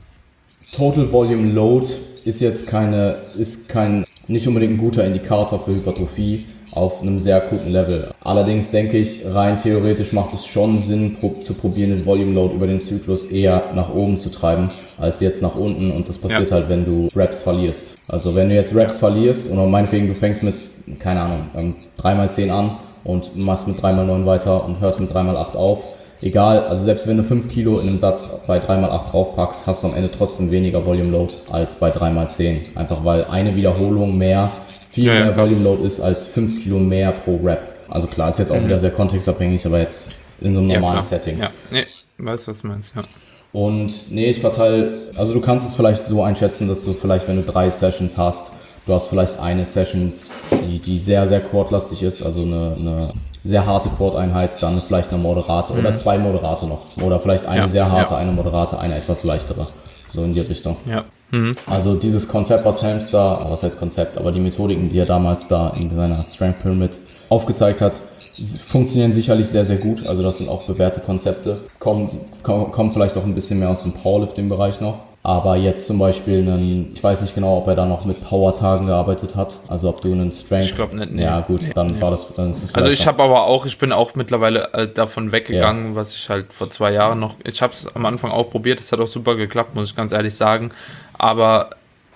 Total Volume Load ist jetzt keine, ist kein, nicht unbedingt ein guter Indikator für Hypertrophie auf einem sehr guten Level. Allerdings denke ich, rein theoretisch macht es schon Sinn, pro, zu probieren, den Volume Load über den Zyklus eher nach oben zu treiben, als jetzt nach unten, und das passiert ja. halt, wenn du Reps verlierst. Also wenn du jetzt Reps verlierst, oder meinetwegen du fängst mit, keine Ahnung, drei mal zehn an und machst mit drei mal neun weiter und hörst mit drei mal acht auf, egal, also selbst wenn du fünf Kilo in einem Satz bei drei mal acht draufpackst, hast du am Ende trotzdem weniger Volume Load als bei drei mal zehn. Einfach weil eine Wiederholung mehr, viel ja, mehr ja, Volume Load ist als fünf Kilo mehr pro Rep. Also klar, ist jetzt auch mhm. wieder sehr kontextabhängig, aber jetzt in so einem normalen ja, Setting. Ja, nee, weißt du, was du meinst, ja. Und nee, ich verteile, also du kannst es vielleicht so einschätzen, dass du vielleicht, wenn du drei Sessions hast, du hast vielleicht eine Session, die, die sehr, sehr quadlastig ist, also eine, eine sehr harte Quad-Einheit, dann vielleicht eine moderate mhm. oder zwei moderate noch. Oder vielleicht eine ja, sehr harte, ja. eine moderate, eine etwas leichtere. So in die Richtung. Ja. Mhm. Also dieses Konzept, was Helms da, was heißt Konzept, aber die Methodiken, die er damals da in seiner Strength Pyramid aufgezeigt hat, funktionieren sicherlich sehr, sehr gut. Also das sind auch bewährte Konzepte. Kommen, kommen vielleicht auch ein bisschen mehr aus dem Powerlifting-Bereich noch. Aber jetzt zum Beispiel einen, ich weiß nicht genau, ob er da noch mit Power-Tagen gearbeitet hat, also ob du einen Strength... Ich glaube nicht, nee. Ja gut, Nee, dann nee. war das... Dann ist es Also vielleicht ich habe aber auch, ich bin auch mittlerweile äh, davon weggegangen, Ja. was ich halt vor zwei Jahren noch, ich habe es am Anfang auch probiert, es hat auch super geklappt, muss ich ganz ehrlich sagen, aber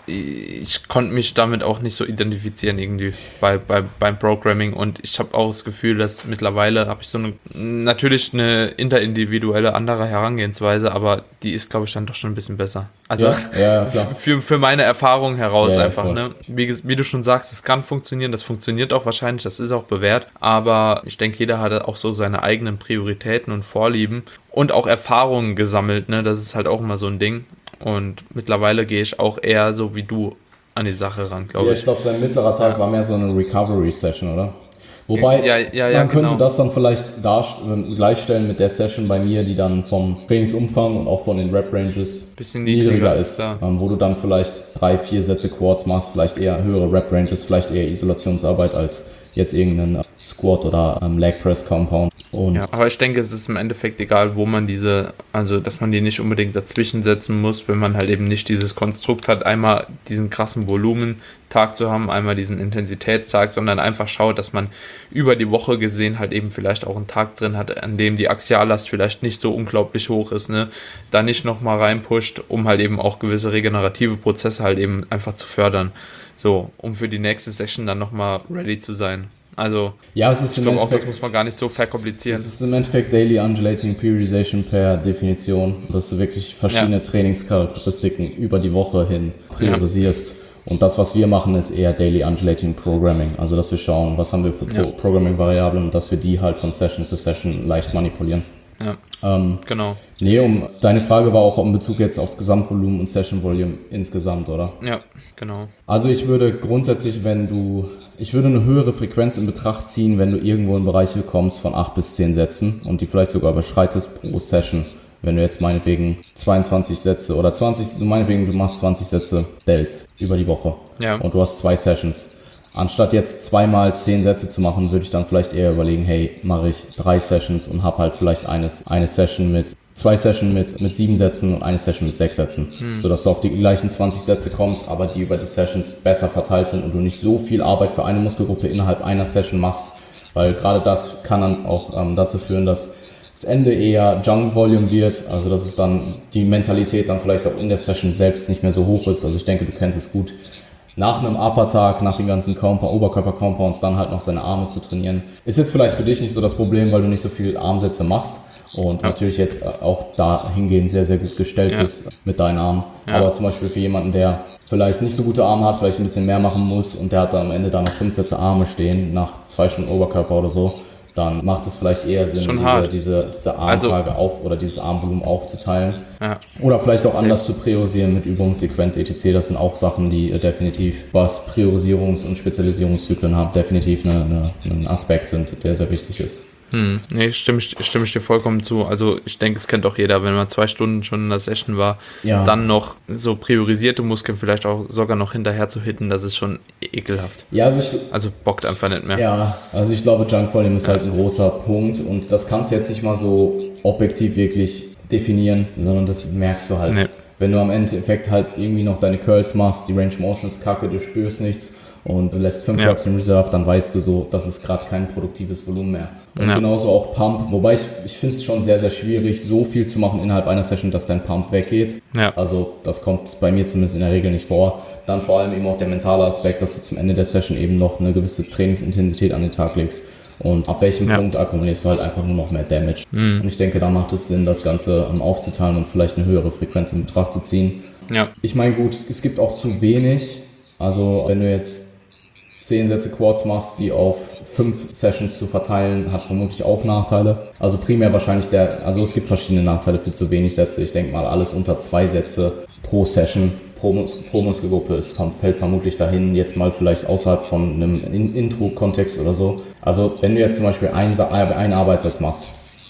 ich konnte mich damit auch nicht so identifizieren irgendwie bei, bei, beim Programming und ich habe auch das Gefühl, dass mittlerweile habe ich so eine, natürlich eine interindividuelle andere Herangehensweise, aber die ist, glaube ich, dann doch schon ein bisschen besser. Also Ja, ja, klar. für, für meine Erfahrung heraus Ja, ja, einfach, voll. ne? Wie, ges- wie du schon sagst, es kann funktionieren, das funktioniert auch wahrscheinlich, das ist auch bewährt, aber ich denke, jeder hat auch so seine eigenen Prioritäten und Vorlieben und auch Erfahrungen gesammelt, ne? Das ist halt auch immer so ein Ding. Und mittlerweile gehe ich auch eher so wie du an die Sache ran, glaube Ja, ich. ich glaube, sein mittlerer Tag war mehr so eine Recovery-Session, oder? Wobei, Ja, ja, ja, man könnte genau. das dann vielleicht darst- ähm, gleichstellen mit der Session bei mir, die dann vom Trainingsumfang und auch von den Rep-Ranges Bisschen niedriger niedriger ist, ist, ja. ähm, wo du dann vielleicht drei, vier Sätze Quads machst, vielleicht eher höhere Rep-Ranges, vielleicht eher Isolationsarbeit als jetzt irgendeinen äh, Squat oder ähm, Leg Press Compound. Und Ja, aber ich denke, es ist im Endeffekt egal, wo man diese, also dass man die nicht unbedingt dazwischen setzen muss, wenn man halt eben nicht dieses Konstrukt hat, einmal diesen krassen Volumentag zu haben, einmal diesen Intensitätstag, sondern einfach schaut, dass man über die Woche gesehen halt eben vielleicht auch einen Tag drin hat, an dem die Axiallast vielleicht nicht so unglaublich hoch ist, ne, da nicht nochmal reinpusht, um halt eben auch gewisse regenerative Prozesse halt eben einfach zu fördern, so, um für die nächste Session dann nochmal ready zu sein. Also, ja, es ist ich im glaube auch, das Endeffekt muss man gar nicht so verkomplizieren. Es ist im Endeffekt Daily Undulating Periodization per Definition, dass du wirklich verschiedene Ja. Trainingscharakteristiken über die Woche hin priorisierst. Und das, was wir machen, ist eher Daily Undulating Programming. Also, dass wir schauen, was haben wir für Ja. Pro- Programming-Variablen und dass wir die halt von Session zu Session leicht manipulieren. Ja, Ähm, genau. nee, um, deine Frage war auch in Bezug jetzt auf Gesamtvolumen und Session Volume insgesamt, oder? Ja, genau. Also ich würde grundsätzlich, wenn du, ich würde eine höhere Frequenz in Betracht ziehen, wenn du irgendwo in Bereiche kommst von acht bis zehn Sätzen und die vielleicht sogar überschreitest pro Session. Wenn du jetzt meinetwegen zweiundzwanzig Sätze oder zwanzig, meinetwegen du machst zwanzig Sätze Delts über die Woche Ja. und du hast zwei Sessions. Anstatt jetzt zweimal zehn Sätze zu machen, würde ich dann vielleicht eher überlegen, hey, mache ich drei Sessions und habe halt vielleicht eines, eine Session mit, zwei Session mit, mit sieben Sätzen und eine Session mit sechs Sätzen. Hm. Sodass du auf die gleichen zwanzig Sätze kommst, aber die über die Sessions besser verteilt sind und du nicht so viel Arbeit für eine Muskelgruppe innerhalb einer Session machst. Weil gerade das kann dann auch ähm, dazu führen, dass das Ende eher Junk Volume wird, also dass es dann die Mentalität dann vielleicht auch in der Session selbst nicht mehr so hoch ist. Also ich denke, du kennst es gut. Nach einem Upper-Tag, nach den ganzen Compound, Oberkörper-Compounds, dann halt noch seine Arme zu trainieren. Ist jetzt vielleicht für dich nicht so das Problem, weil du nicht so viel Armsätze machst und Ja. natürlich jetzt auch dahingehend sehr, sehr gut gestellt Ja. bist mit deinen Armen. Ja. Aber zum Beispiel für jemanden, der vielleicht nicht so gute Arme hat, vielleicht ein bisschen mehr machen muss und der hat dann am Ende da noch fünf Sätze Arme stehen, nach zwei Stunden Oberkörper oder so, dann macht es vielleicht eher Sinn, Schon diese, hart. diese, diese Armtage auf oder dieses Armvolumen aufzuteilen. Ja. Oder vielleicht auch anders zu priorisieren mit Übungssequenz et cetera. Das sind auch Sachen, die äh, definitiv, was Priorisierungs- und Spezialisierungszyklen haben, definitiv eine, eine, ein Aspekt sind, der sehr wichtig ist. Hm, nee, stimme ich, stimme ich dir vollkommen zu. Also ich denke, es kennt auch jeder, wenn man zwei Stunden schon in der Session war, Ja. dann noch so priorisierte Muskeln vielleicht auch sogar noch hinterher zu hitten, das ist schon ekelhaft. Ja, also ich, Also bockt einfach nicht mehr. ja, also ich glaube, Junk Volume ist halt ein großer Punkt und das kannst du jetzt nicht mal so objektiv wirklich definieren, sondern das merkst du halt. Nee. Wenn du am Endeffekt halt irgendwie noch deine Curls machst, die Range Motion ist kacke, du spürst nichts und du lässt fünf Ja. Reps in Reserve, dann weißt du so, das ist gerade kein produktives Volumen mehr. Und Ja. genauso auch Pump, wobei ich, ich finde es schon sehr, sehr schwierig, so viel zu machen innerhalb einer Session, dass dein Pump weggeht. Ja. Also das kommt bei mir zumindest in der Regel nicht vor. Dann vor allem eben auch der mentale Aspekt, dass du zum Ende der Session eben noch eine gewisse Trainingsintensität an den Tag legst. Und ab welchem Ja. Punkt akkumulierst du halt einfach nur noch mehr Damage. Mhm. Und ich denke, da macht es Sinn, das Ganze ähm, aufzuteilen und vielleicht eine höhere Frequenz in Betracht zu ziehen. Ja. Ich meine, gut, es gibt auch zu wenig. Also wenn du jetzt zehn Sätze Quads machst, die auf fünf Sessions zu verteilen, hat vermutlich auch Nachteile. Also primär wahrscheinlich der, also es gibt verschiedene Nachteile für zu wenig Sätze. Ich denke mal, alles unter zwei Sätze pro Session, pro, Mus pro Muskelgruppe ist, fällt vermutlich dahin, jetzt mal vielleicht außerhalb von einem In Intro-Kontext oder so. Also wenn du jetzt zum Beispiel einen, einen Arbeitssatz machst,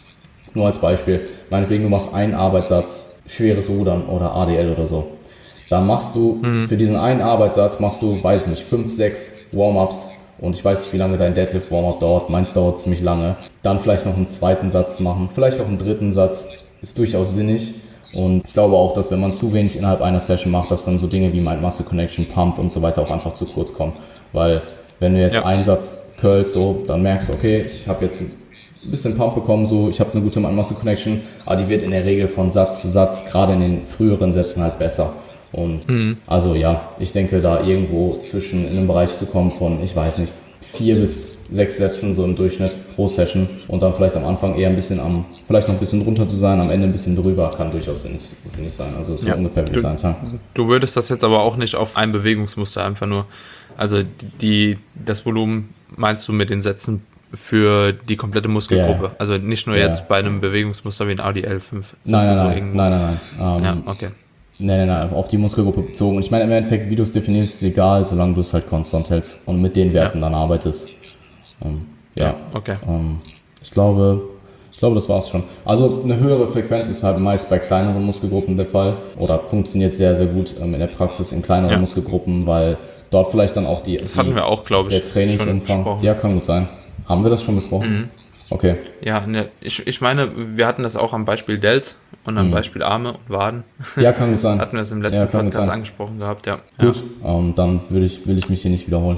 nur als Beispiel, meinetwegen du machst einen Arbeitssatz, schweres Rudern oder A D L oder so. Dann machst du mhm. für diesen einen Arbeitssatz machst du, weiß ich nicht, fünf, sechs Warm-Ups und ich weiß nicht, wie lange dein Deadlift Warm-Up dauert. Meins dauert ziemlich lange. Dann vielleicht noch einen zweiten Satz machen, vielleicht auch einen dritten Satz, ist durchaus sinnig. Und ich glaube auch, dass wenn man zu wenig innerhalb einer Session macht, dass dann so Dinge wie Mind Muscle Connection, Pump und so weiter auch einfach zu kurz kommen. Weil wenn du jetzt Ja. einen Satz curlst, so, dann merkst du, okay, ich habe jetzt ein bisschen Pump bekommen, so, ich habe eine gute Mind Muscle Connection, aber die wird in der Regel von Satz zu Satz, gerade in den früheren Sätzen halt besser. Und mhm. also ja, ich denke, da irgendwo zwischen in einem Bereich zu kommen von, ich weiß nicht, vier bis sechs Sätzen so im Durchschnitt pro Session und dann vielleicht am Anfang eher ein bisschen am, vielleicht noch ein bisschen drunter zu sein, am Ende ein bisschen drüber, kann durchaus sinnig, sinnig sein. Also so ja. ungefähr würde ich sagen. Ja. Du würdest das jetzt aber auch nicht auf ein Bewegungsmuster einfach nur, also die, das Volumen meinst du mit den Sätzen für die komplette Muskelgruppe? Ja. Also nicht nur ja. jetzt bei einem Bewegungsmuster wie ein A D L fünf. Nein, nein, so nein, nein, nein, nein, ähm, ja, okay. Nein, nein, nein, auf die Muskelgruppe bezogen. Und ich meine, im Endeffekt, wie du es definierst, ist egal, solange du es halt konstant hältst und mit den Werten ja. dann arbeitest. Ähm, ja. ja, okay. Ähm, ich glaube, ich glaube, das war's schon. Also eine höhere Frequenz ist halt meist bei kleineren Muskelgruppen der Fall oder funktioniert sehr, sehr gut ähm, in der Praxis in kleineren ja. Muskelgruppen, weil dort vielleicht dann auch die, das die hatten wir auch, glaube ich, der Trainingsumfang. Ja, kann gut sein. Haben wir das schon besprochen? Mhm. Okay. Ja, ne, ich, ich meine, wir hatten das auch am Beispiel Delts und am mhm. Beispiel Arme und Waden. Ja, kann gut sein. Hatten wir es im letzten ja, Podcast angesprochen gehabt, ja. Gut, ja. ähm, dann will ich, will ich mich hier nicht wiederholen.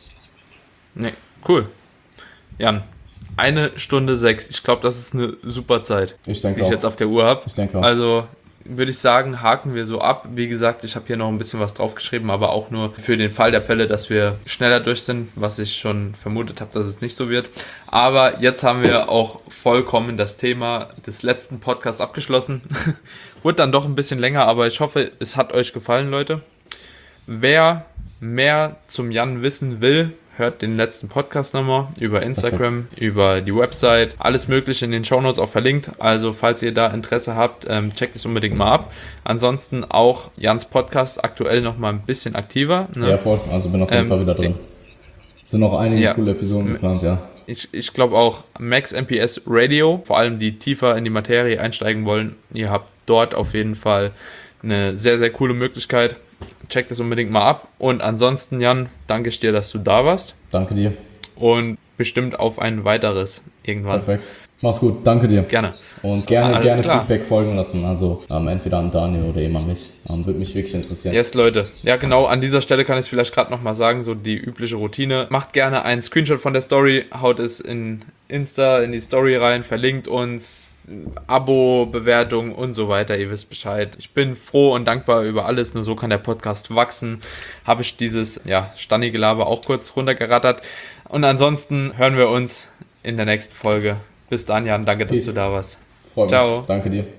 Nee, cool. Jan, eine Stunde sechs. Ich glaube, das ist eine super Zeit, ich denke die ich auch. jetzt auf der Uhr habe. Ich denke auch. Also würde ich sagen, haken wir so ab. Wie gesagt, ich habe hier noch ein bisschen was draufgeschrieben, aber auch nur für den Fall der Fälle, dass wir schneller durch sind, was ich schon vermutet habe, dass es nicht so wird. Aber jetzt haben wir auch vollkommen das Thema des letzten Podcasts abgeschlossen. Wurde dann doch ein bisschen länger, aber ich hoffe, es hat euch gefallen, Leute. Wer mehr zum Jan wissen will, hört den letzten Podcast nochmal über Instagram, Perfekt. Über die Website, alles mögliche in den Shownotes auch verlinkt. Also falls ihr da Interesse habt, ähm, checkt es unbedingt mal ab. Ansonsten auch Jans Podcast aktuell nochmal ein bisschen aktiver. Ne? Ja, voll. Also bin auf jeden ähm, Fall wieder drin. Es sind noch einige ja, coole Episoden geplant, ja. Ich, ich glaube auch Max M P S Radio, vor allem die tiefer in die Materie einsteigen wollen. Ihr habt dort auf jeden Fall eine sehr, sehr coole Möglichkeit. Check das unbedingt mal ab. Und ansonsten, Jan, danke ich dir, dass du da warst. Danke dir. Und bestimmt auf ein weiteres irgendwann. Perfekt. Mach's gut. Danke dir. Gerne. Und gerne, Alles gerne klar. Feedback folgen lassen. Also ähm, entweder an Daniel oder eben an mich. Ähm, würde mich wirklich interessieren. Yes, Leute. Ja, genau. An dieser Stelle kann ich vielleicht gerade nochmal sagen, so die übliche Routine. Macht gerne einen Screenshot von der Story, haut es in Insta, in die Story rein, verlinkt uns, Abo, Bewertung und so weiter, ihr wisst Bescheid. Ich bin froh und dankbar über alles, nur so kann der Podcast wachsen. Habe ich dieses, ja, Stanni-Gelaber auch kurz runtergerattert. Und ansonsten hören wir uns in der nächsten Folge. Bis dann, Jan, danke, dass Peace. Du da warst. Freut Ciao. mich. Danke dir.